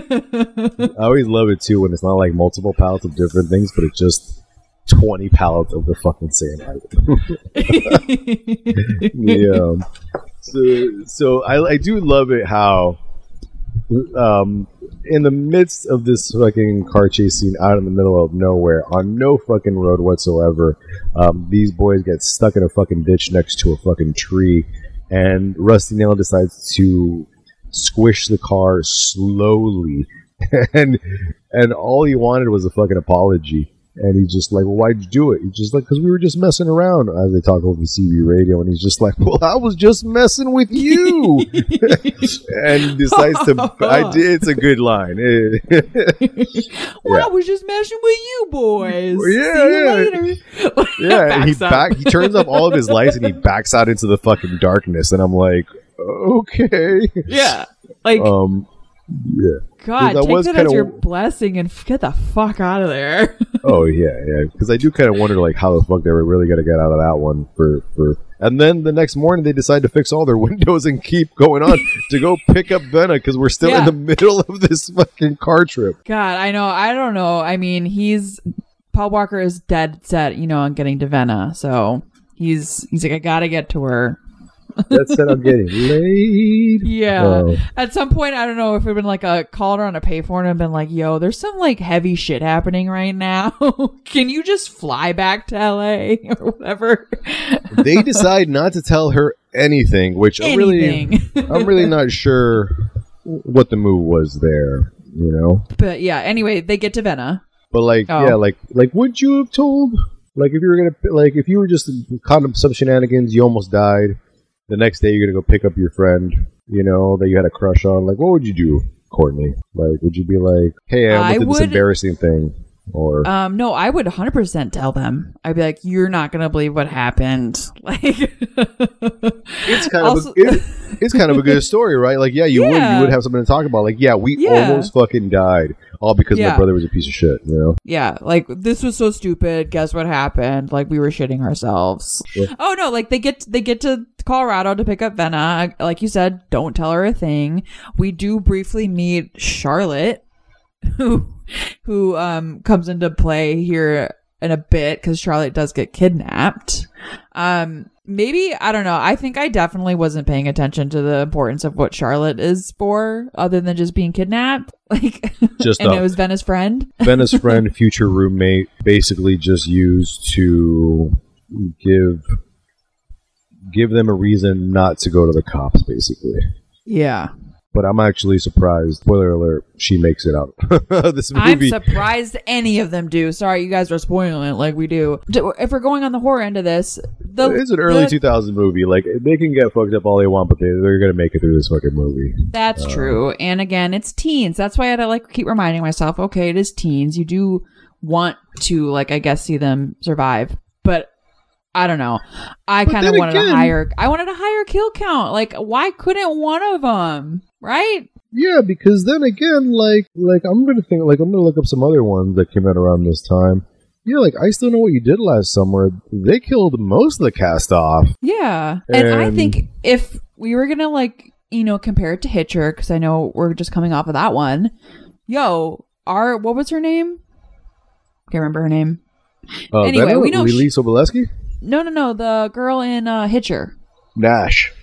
I always love it too when it's not like multiple pallets of different things, but it's just 20 pallets of the fucking same item. Yeah. So I do love it how in the midst of this fucking car chase scene out in the middle of nowhere on no fucking road whatsoever, these boys get stuck in a fucking ditch next to a fucking tree, and Rusty Nail decides to squish the car slowly, and all he wanted was a fucking apology. And he's just like, well, why'd you do it? He's just like, because we were just messing around, as they talk over the CB radio. And he's just like, well, I was just messing with you. And decides to, it's a good line. Well, I was just messing with you boys. Yeah, See you later. Yeah, and he turns up all of his lights and he backs out into the fucking darkness. And I'm like, okay. Yeah. Like, yeah. God, take that as your blessing and get the fuck out of there. Oh yeah. Because I do kind of wonder, like, how the fuck they were really gonna get out of that one for. And then the next morning they decide to fix all their windows and keep going on to go pick up Venna because we're still in the middle of this fucking car trip. God, I know. I don't know. I mean, Paul Walker is dead set, on getting to Venna, so he's like, I gotta get to her. That said, I'm getting laid. Yeah. At some point, I don't know if we've been like called her on a payphone and been like, yo, there's some like heavy shit happening right now. Can you just fly back to LA or whatever? They decide not to tell her anything, which I'm really not sure what the move was there, But yeah, anyway, they get to Venna. But like would you have told? Like if you were just caught up some shenanigans, you almost died. The next day, you're going to go pick up your friend, that you had a crush on. Like, what would you do, Courtney? Like, would you be like, hey, I went through this embarrassing thing? Or no, I would 100% tell them. I'd be like, you're not going to believe what happened. Like, it's kind of a good story, right? Like, you would have something to talk about. Like, we almost fucking died. All because my brother was a piece of shit, Yeah, like, this was so stupid. Guess what happened? Like, we were shitting ourselves. Yeah. Oh, no, like, they get to Colorado to pick up Venna. Like you said, don't tell her a thing. We do briefly meet Charlotte, who comes into play here in a bit because Charlotte does get kidnapped. Maybe, I don't know. I think I definitely wasn't paying attention to the importance of what Charlotte is for, other than just being kidnapped. Like, it was Venna's friend. Venna's friend, future roommate, basically just used to give them a reason not to go to the cops, basically. Yeah. But I'm actually surprised. Spoiler alert, she makes it out. This movie. I'm surprised any of them do. Sorry, you guys are spoiling it like we do. If we're going on the horror end of this, it's an early 2000 movie. Like, they can get fucked up all they want, but they're going to make it through this fucking movie. That's true. And again, it's teens. That's why I had to keep reminding myself, okay, it is teens. You do want to, I guess, see them survive. But I don't know. I kind of wanted a higher kill count. Like, why couldn't one of them? Right? Yeah, because then again, I'm gonna look up some other ones that came out around this time. Yeah, I Still Know What You Did Last Summer. They killed most of the cast off. Yeah, and I think if we were gonna compare it to Hitcher, because I know we're just coming off of that one. What was her name? Can't remember her name. Anyway, we know Lily Sobolewski. No, the girl in Hitcher. Nash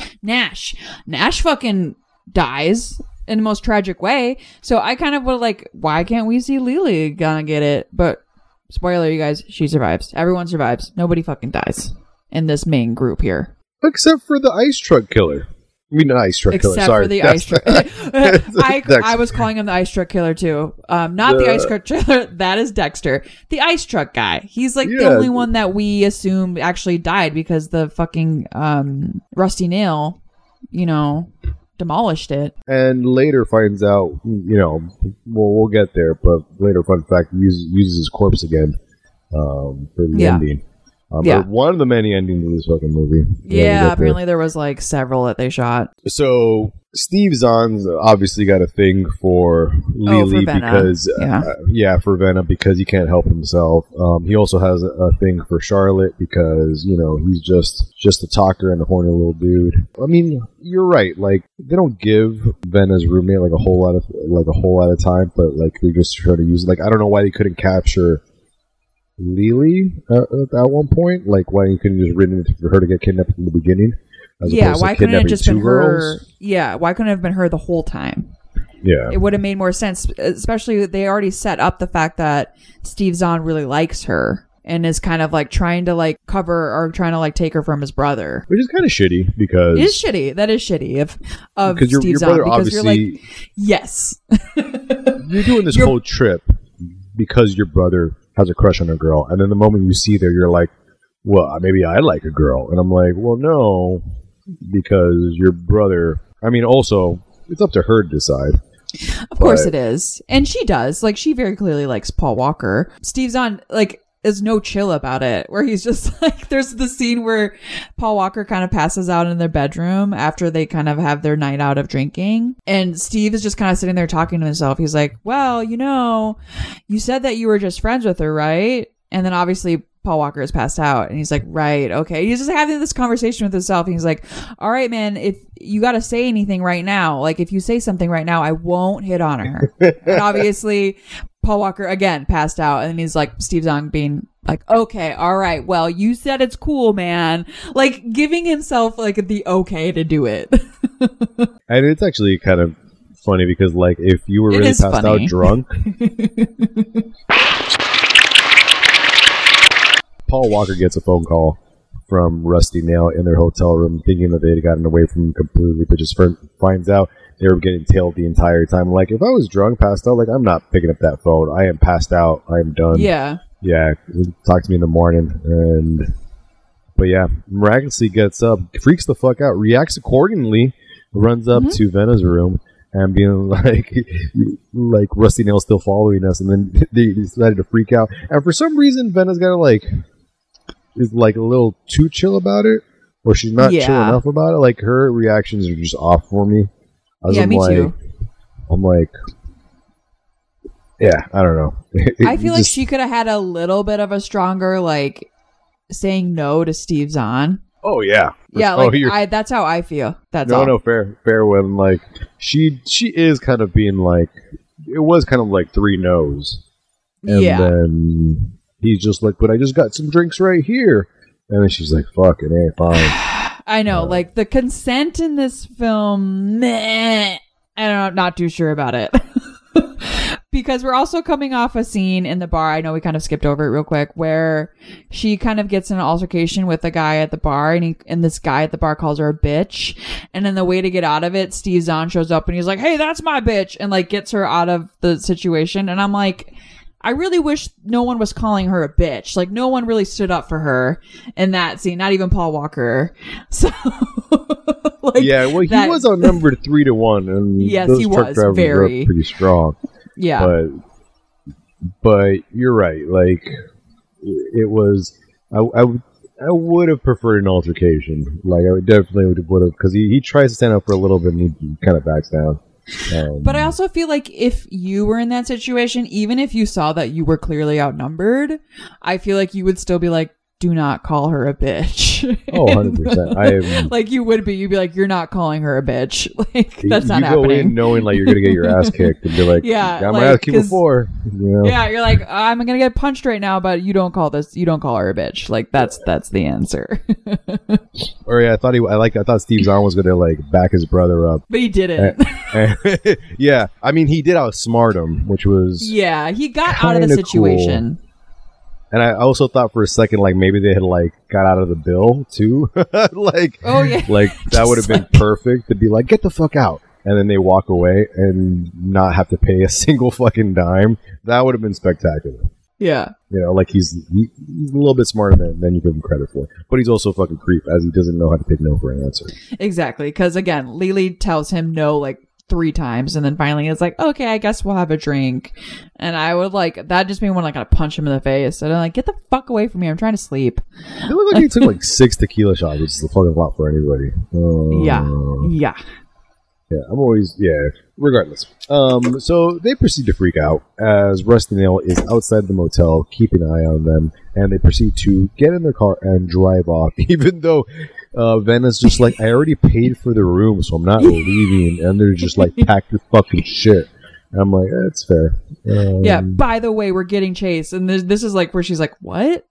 fucking dies in the most tragic way. So I kind of would why can't we see Lily gonna get it? But spoiler, you guys, she survives. Everyone survives. Nobody fucking dies in this main group here. Except for the ice truck killer. I mean, ice truck killer. Sorry. For the ice truck. I was calling him the ice truck killer too. Not the ice truck killer. That is Dexter. The ice truck guy. He's the only one that we assume actually died because the fucking Rusty Nail, demolished it. And later finds out, we'll get there, but later, fun fact, uses his corpse again for the ending. One of the many endings of this fucking movie. Yeah, apparently there was several that they shot. So Steve Zahn's obviously got a thing for Lily because for Venna because he can't help himself. He also has a thing for Charlotte because he's just a talker and a horny little dude. I mean, you're right. They don't give Venna's roommate a whole lot of time, but we just try to use it. I don't know why they couldn't capture Lily at one point. Why you couldn't just written it for her to get kidnapped in the beginning? Why couldn't it have just been her? Yeah, why couldn't it have been her the whole time? Yeah, it would have made more sense. Especially they already set up the fact that Steve Zahn really likes her and is kind of trying to cover or trying to take her from his brother, which is kind of shitty because it is shitty. That is shitty of Steve your Zahn brother because obviously you're yes, you're doing this whole trip because your brother has a crush on a girl, and then the moment you see her, you're like, well, maybe I like a girl, and I'm like, well, no, because your brother. I mean, also, it's up to her to decide. Of course it is, and she does. Like, she very clearly likes Paul Walker. Steve Zahn, like, is no chill about it, where he's just like, there's the scene where Paul Walker kind of passes out in their bedroom after they kind of have their night out of drinking, and Steve is just kind of sitting there talking to himself. He's like, well, you said that you were just friends with her, right? And then obviously Paul Walker is passed out, and he's like, right, okay. He's just having this conversation with himself, and he's like, all right, man, if you got to say anything right now, like, if you say something right now, I won't hit on her. And obviously Paul Walker again passed out, and he's like, Steve Zahn being like, okay, all right, well, you said it's cool, man, like giving himself like the okay to do it. And it's actually kind of funny because, like, if you were really passed out drunk, Paul Walker gets a phone call from Rusty Nail in their hotel room, thinking that they had gotten away from him completely, but just finds out they were getting tailed the entire time. Like, if I was drunk, passed out, like, I'm not picking up that phone. I am passed out. I am done. Yeah. Yeah. Talk to me in the morning. But yeah, miraculously gets up, freaks the fuck out, reacts accordingly, runs up to Vena's room and being like Rusty Nail's still following us, and then they decided to freak out. And for some reason, Vena's is like a little too chill about it, or she's not chill enough about it. Like, her reactions are just off for me. Me too. I'm like, yeah, I don't know. I feel like she could have had a little bit of a stronger, like, saying no to Steve Zahn. Oh yeah, yeah. Like, that's how I feel. That's all. No, fair. When, like, she is kind of being like, it was kind of like 3 no's, and then he's just like, but I just got some drinks right here. And then she's like, fuck, it ain't fine. I know, like, the consent in this film, meh, I'm not too sure about it. Because we're also coming off a scene in the bar, I know we kind of skipped over it real quick, where she kind of gets in an altercation with a guy at the bar, and this guy at the bar calls her a bitch. And then the way to get out of it, Steve Zahn shows up and he's like, hey, that's my bitch, and, like, gets her out of the situation. And I'm like, I really wish no one was calling her a bitch. Like, no one really stood up for her in that scene, not even Paul Walker. So, like, yeah, well, he was outnumbered 3-1, and yes, those he truck was drivers were pretty strong. Yeah, but you're right. Like, it was. I would have preferred an altercation. Like, I definitely would have, because he tries to stand up for a little bit and he kind of backs down. But I also feel like if you were in that situation, even if you saw that you were clearly outnumbered, I feel like you would still be like, do not call her a bitch. Oh, 100%. Like, you would be. You'd be like, you're not calling her a bitch. Like, that's not happening. You go in knowing, like, you're going to get your ass kicked and be like, got my ass kicked before. You know? Yeah, you're like, I'm going to get punched right now, but you don't call her a bitch. Like, that's the answer. Or yeah, I thought Steve Zahn was going to, like, back his brother up. But he didn't. Yeah, I mean, he did outsmart him, which was he got out of the situation. Cool. And I also thought for a second, like, maybe they had, like, got out of the bill, too. Like, oh, yeah. Like, that would have been perfect to be like, get the fuck out. And then they walk away and not have to pay a single fucking dime. That would have been spectacular. Yeah. You know, like, he's a little bit smarter than you give him credit for. But he's also a fucking creep, as he doesn't know how to take no for an answer. Exactly. Because, again, Lily tells him no, like, 3 times, and then finally it's like, okay, I guess we'll have a drink. And I would, like, that just made me want to, like, kind of punch him in the face. And I'm like, get the fuck away from me, I'm trying to sleep. It looked like he took like 6 tequila shots, which is a fucking lot for anybody. Yeah, I'm always, regardless. So they proceed to freak out as Rusty Nail is outside the motel, keeping an eye on them, and they proceed to get in their car and drive off, even though Vena's just like, I already paid for the room, so I'm not leaving. And they're just like, pack your fucking shit. And I'm like, that's fair. Yeah, by the way, we're getting chased. And this is like where she's like, what?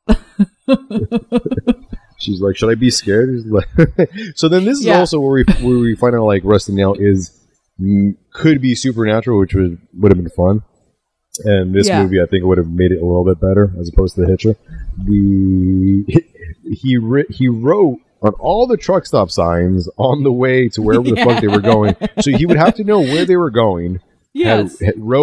She's like, should I be scared? Like, so then this is also where we find out, like, Rusty Nail could be supernatural, which would have been fun. And this movie, I think, would have made it a little bit better as opposed to The Hitcher. He wrote on all the truck stop signs on the way to wherever the fuck they were going. So he would have to know where they were going. Yes. Wrote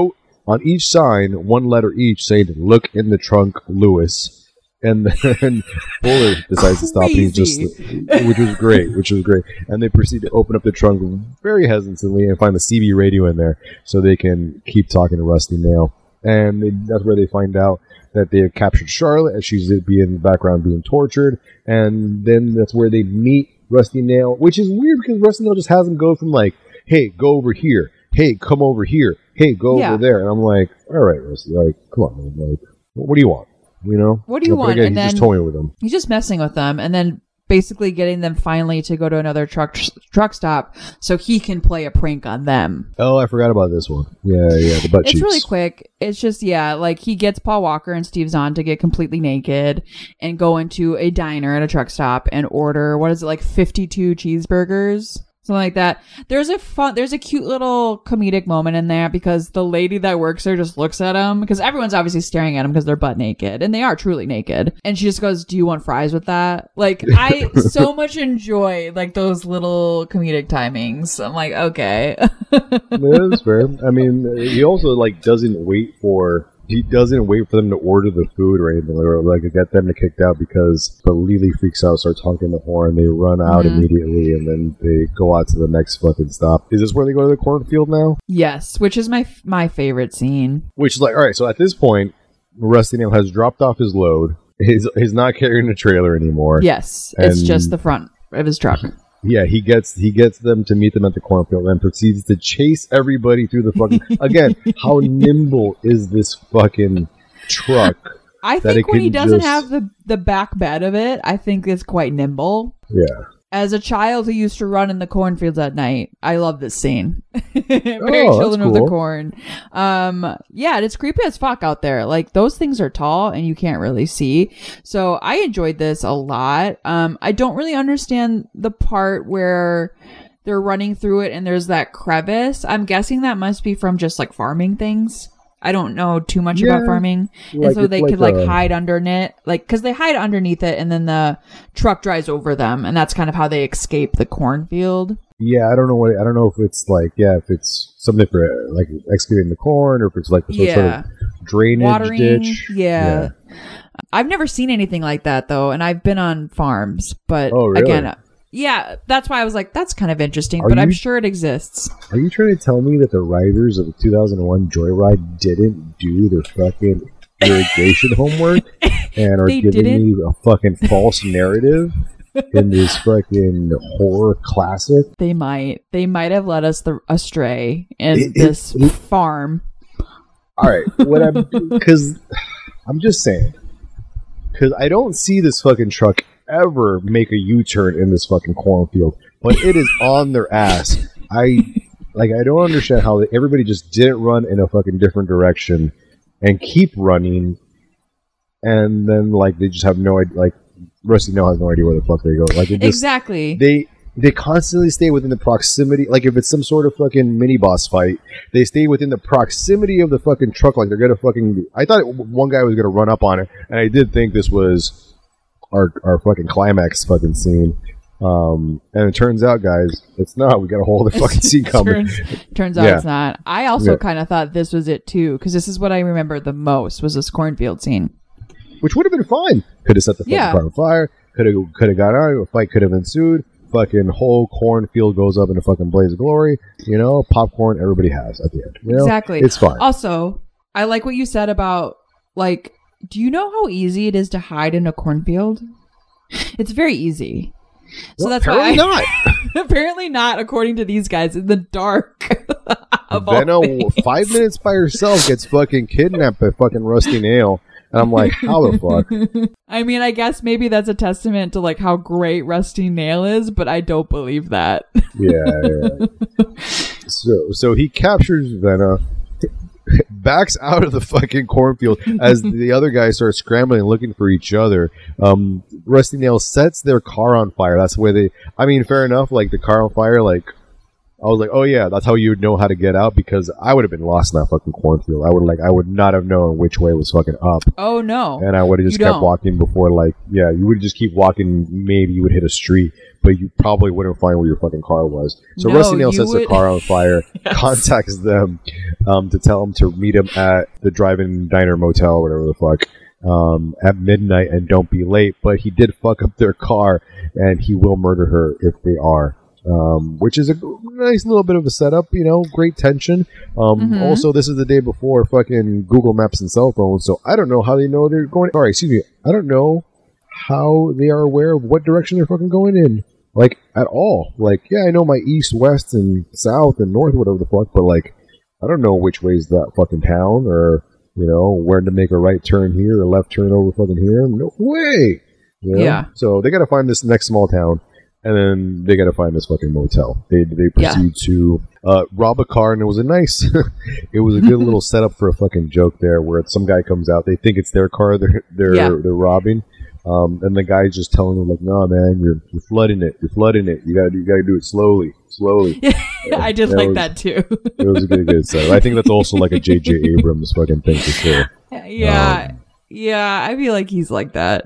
on each sign, one letter each, saying "Look in the trunk, Lewis." And then Buller decides to stop, and he just, which was great. And they proceed to open up the trunk very hesitantly and find the CB radio in there so they can keep talking to Rusty Nail. And that's where they find out that they have captured Charlotte as she's in the background being tortured. And then that's where they meet Rusty Nail, which is weird because Rusty Nail just has them go from like, hey, go over here. Hey, come over here. Hey, go over there. And I'm like, all right, Rusty, like, come on, man. Like, what do you want? You know, what do you want? Again, and then just toying with them. He's just messing with them, and then basically getting them finally to go to another truck stop so he can play a prank on them. Oh, I forgot about this one. Yeah, the butt cheeks. It's really quick. It's just like he gets Paul Walker and Steve Zahn to get completely naked and go into a diner at a truck stop and order 52 cheeseburgers. Something like that. There's a cute little comedic moment in there because the lady that works there just looks at him because everyone's obviously staring at him because they're butt naked and they are truly naked. And she just goes, "Do you want fries with that?" Like, I so much enjoy like those little comedic timings. I'm like, okay. That's fair. I mean, he also like doesn't wait for them to order the food or anything, or like get them to kicked out because but Lily freaks out, starts honking the horn, they run out immediately, and then they go out to the next fucking stop. Is this where they go to the cornfield now? Yes, which is my favorite scene. Which is like, all right, so at this point, Rusty Nail has dropped off his load. He's not carrying a trailer anymore. Yes, it's just the front of his truck. Yeah, he gets them to meet them at the cornfield and proceeds to chase everybody through the fucking... Again, how nimble is this fucking truck? I think when he doesn't have the back bed of it, I think it's quite nimble. Yeah. As a child who used to run in the cornfields at night, I love this scene. Very Children of the Corn. Yeah, it's creepy as fuck out there. Like, those things are tall and you can't really see. So I enjoyed this a lot. I don't really understand the part where they're running through it and there's that crevice. I'm guessing that must be from just like farming things. I don't know too much about farming. And so they could hide underneath, because they hide underneath it and then the truck drives over them. And that's kind of how they escape the cornfield. Yeah, I don't know if it's if it's something for like excavating the corn or if it's like some sort of drainage watering ditch. Yeah. I've never seen anything like that though. And I've been on farms, but again, yeah, that's why I was like, that's kind of interesting, but I'm sure it exists. Are you trying to tell me that the writers of the 2001 Joyride didn't do their fucking irrigation homework and are giving me a fucking false narrative in this fucking horror classic? They might have led us astray in this farm. All right, because I'm just saying, because I don't see this fucking truck ever make a U-turn in this fucking cornfield, but it is on their ass. I don't understand how everybody just didn't run in a fucking different direction and keep running, and then they just have no idea. Rusty Nail has no idea where the fuck they go. Exactly. They constantly stay within the proximity. Like if it's some sort of fucking mini boss fight, they stay within the proximity of the fucking truck. Like they're gonna fucking. I thought one guy was gonna run up on it, and I did think this was our fucking climax fucking scene. And it turns out, guys, it's not. We got a whole other fucking scene coming. Turns out it's not. I also kind of thought this was it too, because this is what I remember the most was this cornfield scene, which would have been fine. Could have set the fucking car on fire. Could have got out. A fight could have ensued. Fucking whole cornfield goes up in a fucking blaze of glory. You know, popcorn everybody has at the end. You know? Exactly. It's fine. Also, I like what you said about do you know how easy it is to hide in a cornfield? It's very easy. So that's apparently why not. Apparently not, according to these guys, in the dark. Benno, 5 minutes by herself, gets fucking kidnapped by fucking Rusty Nail. And I'm like, how the fuck? I mean, I guess maybe that's a testament to how great Rusty Nail is, but I don't believe that. Yeah. So he captures Venna, backs out of the fucking cornfield as the other guys start scrambling and looking for each other. Rusty Nail sets their car on fire. That's the way fair enough, the car on fire, I was like, oh yeah, that's how you would know how to get out, because I would have been lost in that fucking cornfield. I would not have known which way was fucking up. Oh no. And I would have just kept walking before, like, yeah, you would just keep walking. Maybe you would hit a street, but you probably wouldn't find where your fucking car was. So Rusty Nail sets the car on fire, yes. Contacts them to tell them to meet him at the drive-in diner motel, whatever the fuck, at midnight, and don't be late. But he did fuck up their car, and he will murder her if they are. Which is a nice little bit of a setup, you know, great tension. Also, this is the day before fucking Google Maps and cell phones, so I don't know how they know they're going. Sorry, excuse me. I don't know how they are aware of what direction they're fucking going in, like, at all. Like, yeah, I know my east, west, and south, and north, whatever the fuck, but, like, I don't know which way's that fucking town, or, you know, where to make a right turn here, or left turn over fucking here. No way! You know? Yeah. So they gotta find this next small town. And then they got to find this fucking motel. They proceed to rob a car, and it was a nice, it was a good little setup for a fucking joke there, where some guy comes out, they think it's their car they're robbing, and the guy's just telling them, like, "No, man, you're flooding it. You're flooding it. You gotta do it slowly." I did like that too. It was a good setup. I think that's also like a J.J. Abrams fucking thing for sure. Yeah, I feel like he's like that.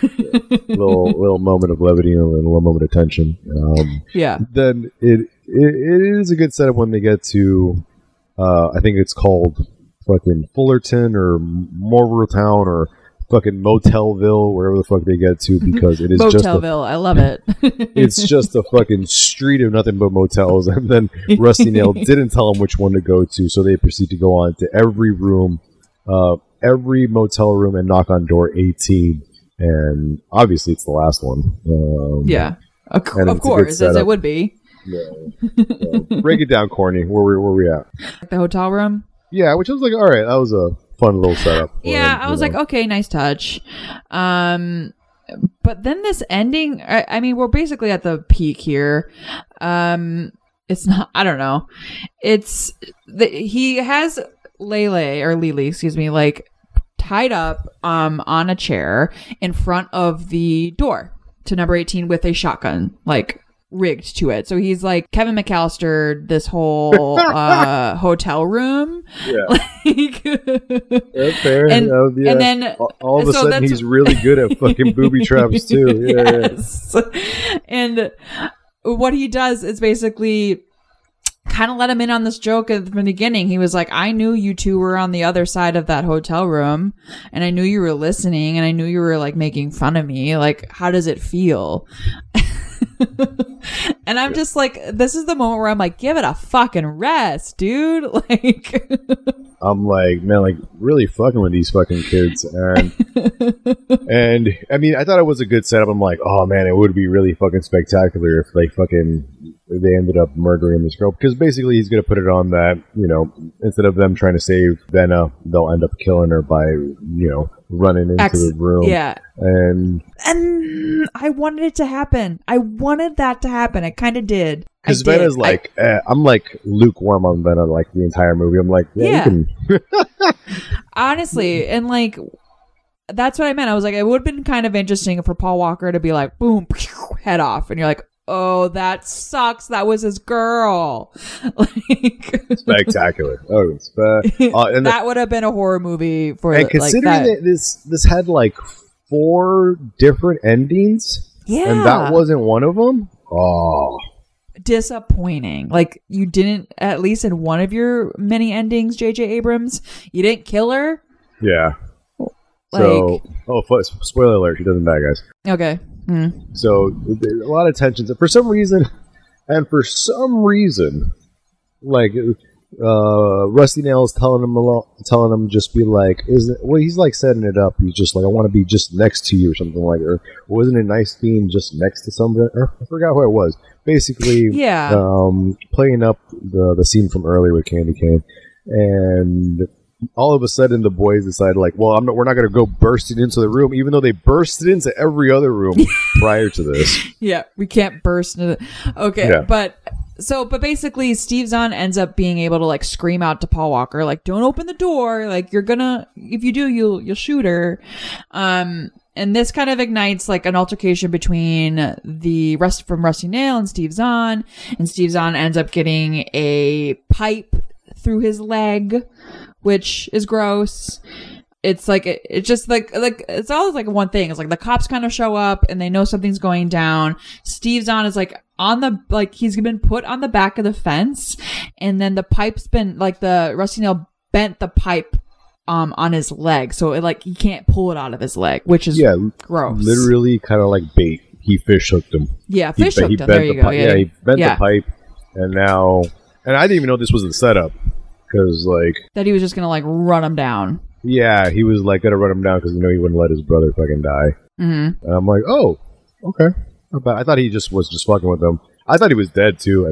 little moment of levity and a little moment of tension. Then it is a good setup when they get to, I think it's called fucking Fullerton or Morristown or fucking Motelville, wherever the fuck they get to, because it is Motelville. I love it. It's just a fucking street of nothing but motels, and then Rusty Nail didn't tell them which one to go to, so they proceed to go on to every room, every motel room, and knock on door 18, and obviously it's the last one. Of course, as it would be. Break it down, Corny. Where we at? The hotel room? Yeah, which I was like, all right, that was a fun little setup. I was like, okay, nice touch. But then this ending, I mean, we're basically at the peak here. It's not, I don't know. He has Lily, excuse me, like tied up on a chair in front of the door to number 18 with a shotgun, like rigged to it. So he's like Kevin McAllister this whole hotel room. Yeah. That's fair. And then all of a sudden he's really good at fucking booby traps too. Yes. And what he does is basically kind of let him in on this joke from the beginning. He was like, I knew you two were on the other side of that hotel room, and I knew you were listening, and I knew you were like making fun of me. Like, how does it feel? And I'm just like, this is the moment where I'm like, give it a fucking rest, dude. Like, I'm like, man, like really fucking with these fucking kids. And I mean, I thought it was a good setup. I'm like, oh man, it would be really fucking spectacular if like fucking they ended up murdering this girl, because basically he's gonna put it on that, you know, instead of them trying to save Venna, they'll end up killing her by, you know, running into the room. Yeah. And I wanted it to happen. I wanted that to happen. It kind of did. Because Venna's like, I'm like lukewarm on Venna like the entire movie. I'm like, yeah. You can. Honestly, and like, that's what I meant. I was like, it would have been kind of interesting for Paul Walker to be like, boom, head off. And you're like, oh, that sucks. That was his girl. Like, spectacular. Oh, and that would have been a horror movie for. And considering that this had like 4 different endings, and that wasn't one of them. Oh, disappointing. Like, you didn't, at least in one of your many endings, J.J. Abrams, you didn't kill her. Yeah. Like, spoiler alert: she doesn't die, guys. Okay. So there's a lot of tensions. For some reason, like Rusty Nail is telling him just be like, he's like setting it up. He's just like, I want to be just next to you or something like that. Or wasn't it nice being just next to somebody? Or I forgot who it was. Basically, playing up the scene from earlier with Candy Cane, and all of a sudden the boys decide like, well, we're not going to go bursting into the room, even though they bursted into every other room prior to this. Yeah, we can't burst into okay, yeah. But basically Steve Zahn ends up being able to like scream out to Paul Walker, like, don't open the door, like, you're gonna, if you do, you'll shoot her. And this kind of ignites like an altercation between from Rusty Nail and Steve Zahn. And Steve Zahn ends up getting a pipe through his leg, which is gross. It's like, it's just like it's always like one thing. It's like the cops kind of show up and they know something's going down. Steve Zahn is like he's been put on the back of the fence, and then the pipe's been like, the Rusty Nail bent the pipe on his leg, so it like he can't pull it out of his leg, which is gross. Literally kind of like bait. He fish hooked him. Yeah, fish hooked him. There you go. Yeah, he bent the pipe, and I didn't even know this was the setup, because like that he was just gonna like run him down. Yeah, he was like gonna run him down because he wouldn't let his brother fucking die. Mm-hmm. And I'm like, oh, okay. But I thought he just was fucking with him. I thought he was dead too.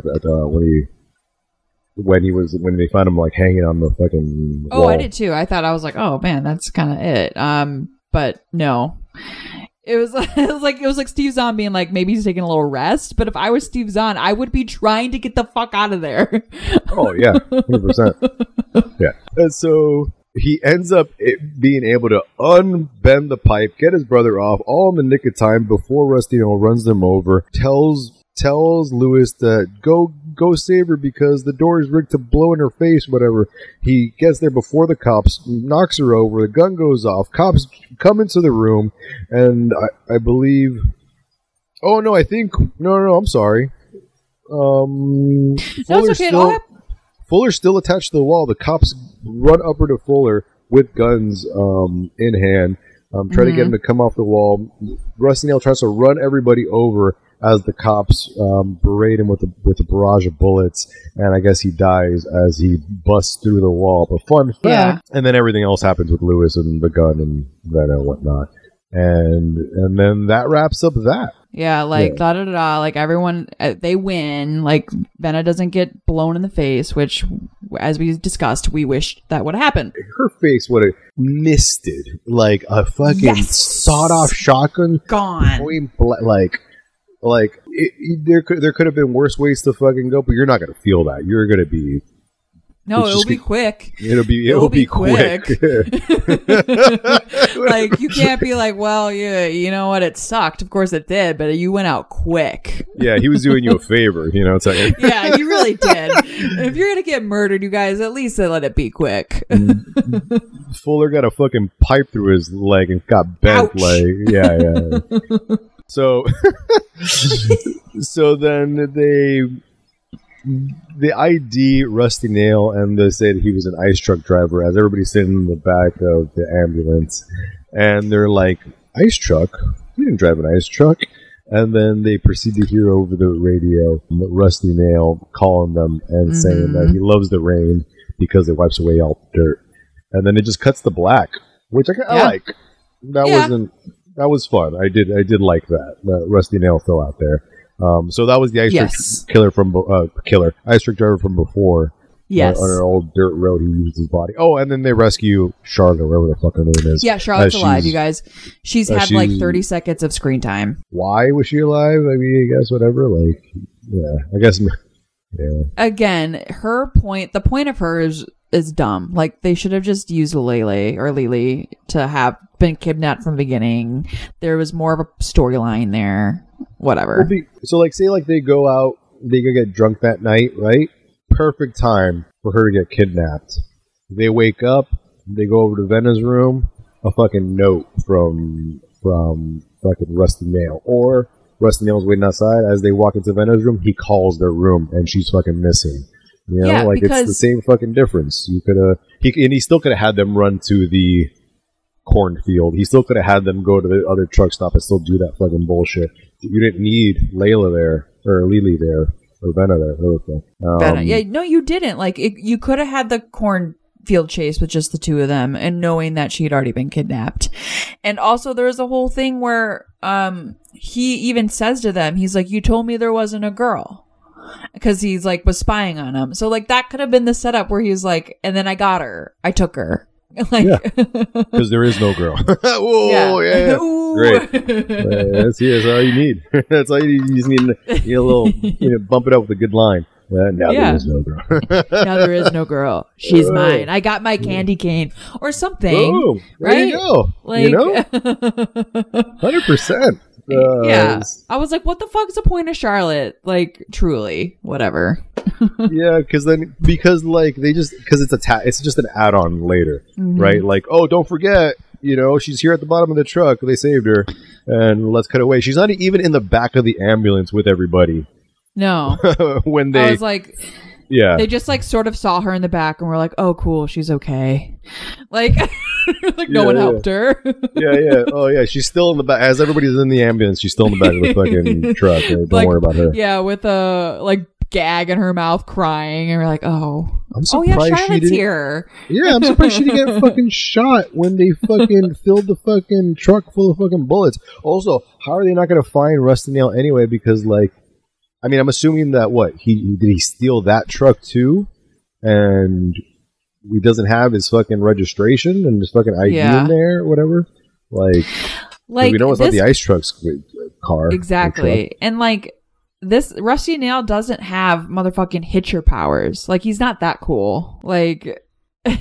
When they found him like hanging on the fucking wall. Oh, I did too. I was like, oh man, that's kind of it. But no. It was like Steve Zahn being like, maybe he's taking a little rest. But if I was Steve Zahn, I would be trying to get the fuck out of there. Oh yeah, 100%. Yeah. And so he ends up being able to unbend the pipe, get his brother off, all in the nick of time before Rusty Nail runs them over. Tells Lewis that go save her because the door is rigged to blow in her face, whatever. He gets there before the cops, knocks her over, the gun goes off, cops come into the room, and I believe... Oh, no, I'm sorry. Fuller's still attached to the wall. The cops run upward to Fuller with guns in hand, try to get him to come off the wall. Rusty Nail tries to run everybody over as the cops berate him with a barrage of bullets, and I guess he dies as he busts through the wall. But fun fact, and then everything else happens with Lewis and the gun and whatnot, and then that wraps up that. Yeah, like da-da-da-da, like everyone, they win, like Venna doesn't get blown in the face, which, as we discussed, we wish that would have happened. Her face would have misted, like a fucking sawed-off shotgun. Gone. There could have been worse ways to fucking go, but you're not going to feel that. You're going to be... No, it'll be quick. It'll be quick. Like, you can't be like, well, yeah, you know what? It sucked. Of course it did, but you went out quick. Yeah, he was doing you a favor, It's like, yeah, he really did. If you're gonna get murdered, you guys, at least let it be quick. Fuller got a fucking pipe through his leg and got bent. Ouch. Like, yeah. So then they ID Rusty Nail, and they say that he was an ice truck driver as everybody's sitting in the back of the ambulance, and they're like, ice truck? He didn't drive an ice truck. And then they proceed to hear over the radio Rusty Nail calling them and saying that he loves the rain because it wipes away all the dirt. And then it just cuts to black, which I like. That was fun. I did like that. Rusty Nail still out there. So that was the ice truck ice truck driver from before. Yes. On an old dirt road, he used his body. Oh, and then they rescue Charlotte, whatever the fuck her name is. Yeah, Charlotte's alive, you guys. She's had like 30 seconds of screen time. Why was she alive? I mean, I guess whatever. Like, yeah, I guess. Yeah. Again, the point of her is dumb. Like, they should have just used Lily to have been kidnapped from the beginning. There was more of a storyline there. Whatever. So, like, say, like, they go out, they go get drunk that night, right? Perfect time for her to get kidnapped. They wake up, they go over to Venna's room, a fucking note from fucking Rusty Nail. Or Rusty Nail's waiting outside. As they walk into Venna's room, he calls their room, and she's fucking missing. You know, like, it's the same fucking difference. You could have, he still could have had them run to the cornfield. He still could have had them go to the other truck stop and still do that fucking bullshit. You didn't need Layla there, or Lily there, or Venna there. Venna. Yeah, no, you didn't. Like, you could have had the cornfield chase with just the two of them, and knowing that she'd already been kidnapped. And also, there was a whole thing where he even says to them, he's like, "You told me there wasn't a girl," because he's like was spying on him. So like that could have been the setup where he's like, "And then I got her, I took her." Like, because there is no girl. Whoa, yeah. Great. That's all you need. That's all you need. You just need a little, bump it up with a good line. Now there is no girl. Now there is no girl. She's mine. I got my candy cane or something. Oh, there right? you go. Like, 100%. Yeah. I was like, what the fuck is the point of Charlotte? Like, truly, whatever. Yeah, because it's just an add-on later, right? Like, oh, don't forget, she's here at the bottom of the truck. They saved her, and let's cut away. She's not even in the back of the ambulance with everybody. No. When they, I was like, yeah, they just like sort of saw her in the back, and we're like, oh, cool, she's okay. Like, like no one helped her. Yeah. Oh, yeah, she's still in the back. As everybody's in the ambulance, she's still in the back of the fucking truck. Don't worry about her. Yeah, with a like gag in her mouth, crying, and we're like, I'm surprised Charlotte's here. Yeah, I'm surprised she didn't get fucking shot when they fucking filled the fucking truck full of fucking bullets. Also, how are they not going to find Rusty Nail anyway? Because, like, I mean, I'm assuming that did he steal that truck too? And he doesn't have his fucking registration and his fucking ID in there or whatever? Like we know it's not the ice truck's car. Exactly. And, like, this Rusty Nail doesn't have motherfucking Hitcher powers. Like, he's not that cool. Like, I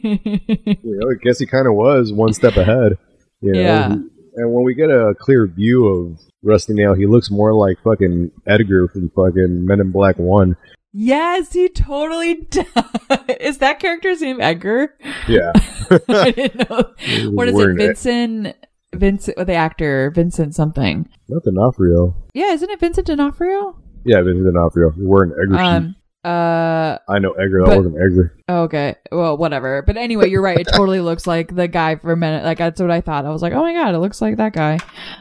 guess he kind of was one step ahead. Yeah. And when we get a clear view of Rusty Nail, he looks more like fucking Edgar from fucking Men in Black 1. Yes, he totally does. Is that character's name Edgar? Yeah. I didn't know. What is it? Vincent, the actor, Vincent something. Not D'Onofrio. Yeah, isn't it Vincent D'Onofrio? Yeah, Vincent D'Onofrio. You're wearing Edgar sheet. I know Edgar. That wasn't Edgar. Okay. Well, whatever. But anyway, you're right. It totally looks like the guy for a minute. Like, that's what I thought. I was like, oh my God, it looks like that guy.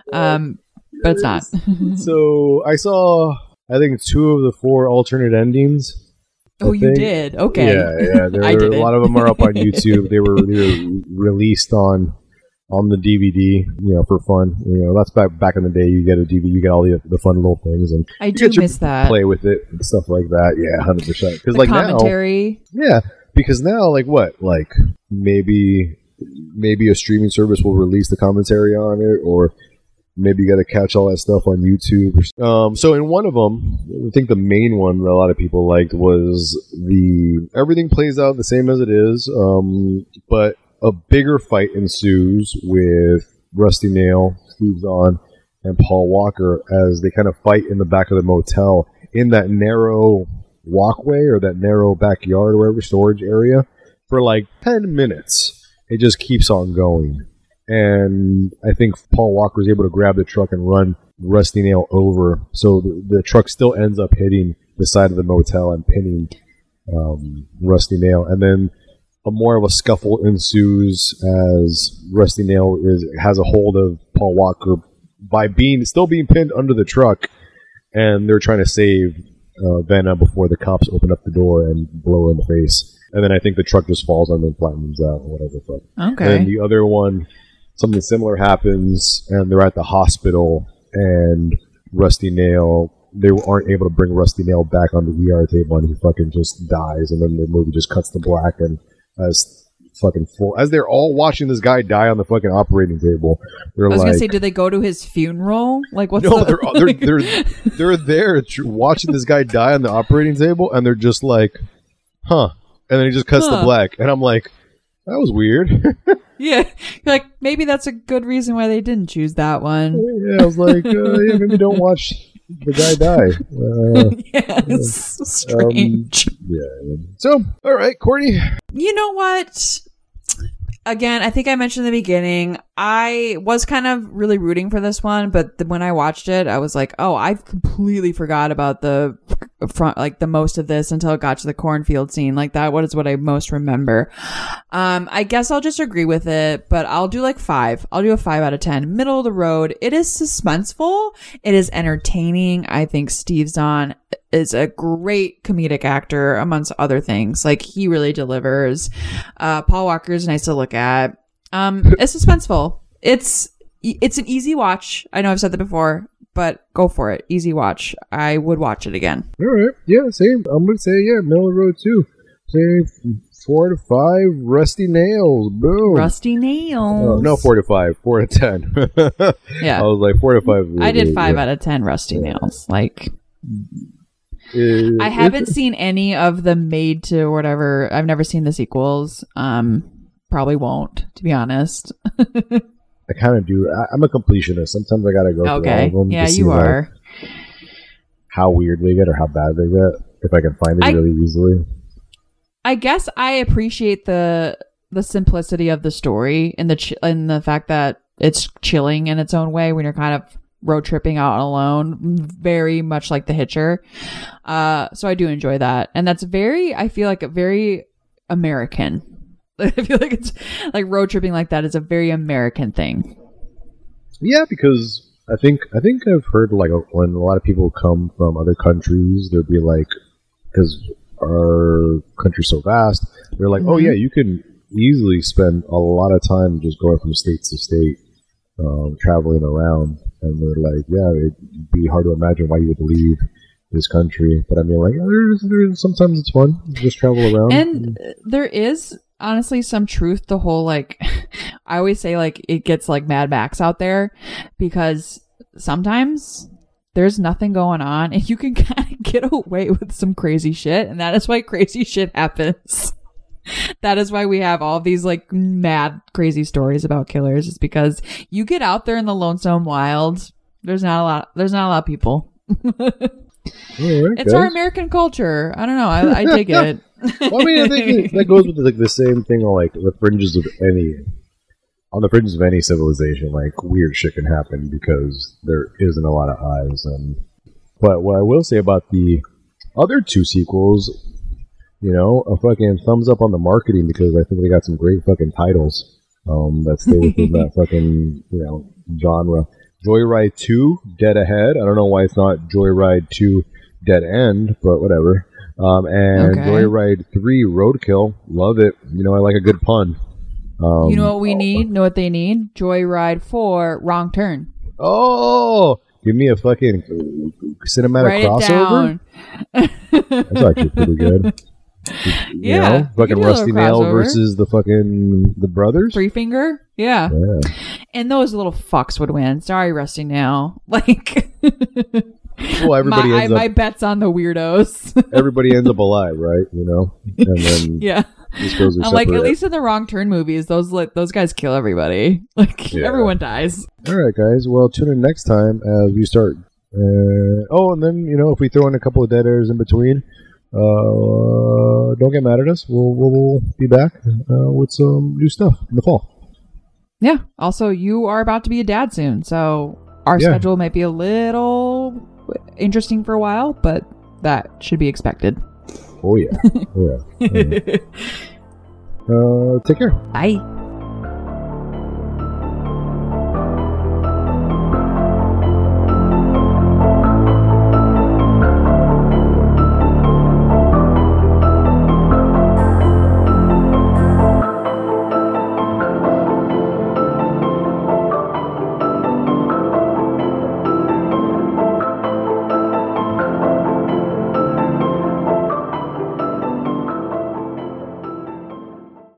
But it's not. So I saw, I think, 2 of the 4 alternate endings. Oh, you did? Okay. Yeah. A lot of them are up on YouTube. They were released on the DVD, for fun. That's back in the day. You get a DVD, you get all the fun little things, and I do miss that. Play with it and stuff like that. Yeah, 100%. Because like commentary. Because now, maybe a streaming service will release the commentary on it, or maybe you got to catch all that stuff on YouTube. So in one of them, I think the main one that a lot of people liked was everything plays out the same as it is, but a bigger fight ensues with Rusty Nail, Steve Zahn, and Paul Walker as they kind of fight in the back of the motel in that narrow walkway or that narrow backyard or whatever, storage area, for like 10 minutes. It just keeps on going. And I think Paul Walker is able to grab the truck and run Rusty Nail over. So the truck still ends up hitting the side of the motel and pinning Rusty Nail. And then more of a scuffle ensues as Rusty Nail has a hold of Paul Walker by still being pinned under the truck, and they're trying to save Vanna before the cops open up the door and blow her in the face. And then I think the truck just falls on them and flattens out or whatever. Okay. And the other one, something similar happens, and they're at the hospital, and Rusty Nail, they aren't able to bring Rusty Nail back on the ER table, and he fucking just dies, and then the movie just cuts to black, and as they're all watching this guy die on the fucking operating table, they're gonna say, did they go to his funeral? Like, what's they're there watching this guy die on the operating table, and they're just like, huh, and then he just cuts to black, and I'm like, that was weird. Yeah, you're like, maybe that's a good reason why they didn't choose that one. Yeah, I was like, maybe don't watch the guy die. Yeah, it's strange. So, all right, Courtney. You know what? Again, I think I mentioned in the beginning, I was kind of really rooting for this one, but when I watched it, I was like, oh, I completely forgot about the front, like the most of this until it got to the cornfield scene. Like that is what I most remember. I guess I'll just agree with it, but I'll do like 5. I'll do a 5 out of 10. Middle of the road. It is suspenseful. It is entertaining. I think Steve Zahn is a great comedic actor amongst other things. Like he really delivers. Paul Walker is nice to look at. It's suspenseful. It's an easy watch. I know I've said that before, but go for it. Easy watch. I would watch it again. All right. Yeah, same. I'm going to say, middle of the road too. Say 4 to 5 Rusty Nails. Boom. Rusty Nails. No, 4 to 5. 4 to 10. Yeah. I was like 4 to 5. I did 5 out of 10 Rusty Nails. Like, I haven't seen any of the made to whatever. I've never seen the sequels. Probably won't, to be honest. I kind of do. I'm a completionist. Sometimes I gotta go through all of them. Yeah, you are. How weird they get or how bad they get, if I can find it really easily. I guess I appreciate the simplicity of the story and the fact that it's chilling in its own way when you're kind of road tripping out alone, very much like The Hitcher. So I do enjoy that, and that's I feel like a very American. I feel like it's like road tripping like that is a very American thing. Yeah, because I think I've heard like when a lot of people come from other countries, they'll be like, because our country's so vast, they're like, oh yeah, you can easily spend a lot of time just going from state to state, traveling around, and they're like, yeah, it'd be hard to imagine why you would leave this country. But I mean, like, there's sometimes it's fun to just travel around, and there is honestly some truth to whole, like, I always say, like, it gets like Mad Max out there because sometimes there's nothing going on and you can kind of get away with some crazy shit, and that is why crazy shit happens. That is why we have all these like mad crazy stories about killers. It's because you get out there in the lonesome wild, there's not a lot of people. It's our American culture. I don't know. I dig it. Well, I mean, I think that goes with like the same thing on like the fringes of any civilization. Like weird shit can happen because there isn't a lot of eyes. But what I will say about the other two sequels, you know, a fucking thumbs up on the marketing, because I think they got some great fucking titles that stay within that fucking, you know, genre. Joyride 2, Dead Ahead. I don't know why it's not Joyride 2, Dead End, but whatever. And Joyride 3, Roadkill. Love it. You know, I like a good pun. You know what we need? Know what they need? Joyride 4, Wrong Turn. Oh! Give me a fucking cinematic crossover. That's actually pretty good. You know, fucking Rusty Nail versus the brothers. Three Finger. Yeah. And those little fucks would win. Sorry, Rusty Nail. Like, well, everybody ends up. My bet's on the weirdos. Everybody ends up alive, right? You know, and then this goes I'm like, at least in the Wrong Turn movies, those guys kill everybody. Like everyone dies. All right, guys. Well, tune in next time as we start. And then, you know, if we throw in a couple of dead airs in between. Don't get mad at us. We'll be back with some new stuff in the fall. Yeah. Also, you are about to be a dad soon, so our schedule might be a little interesting for a while, but that should be expected. Oh yeah. Take care. Bye.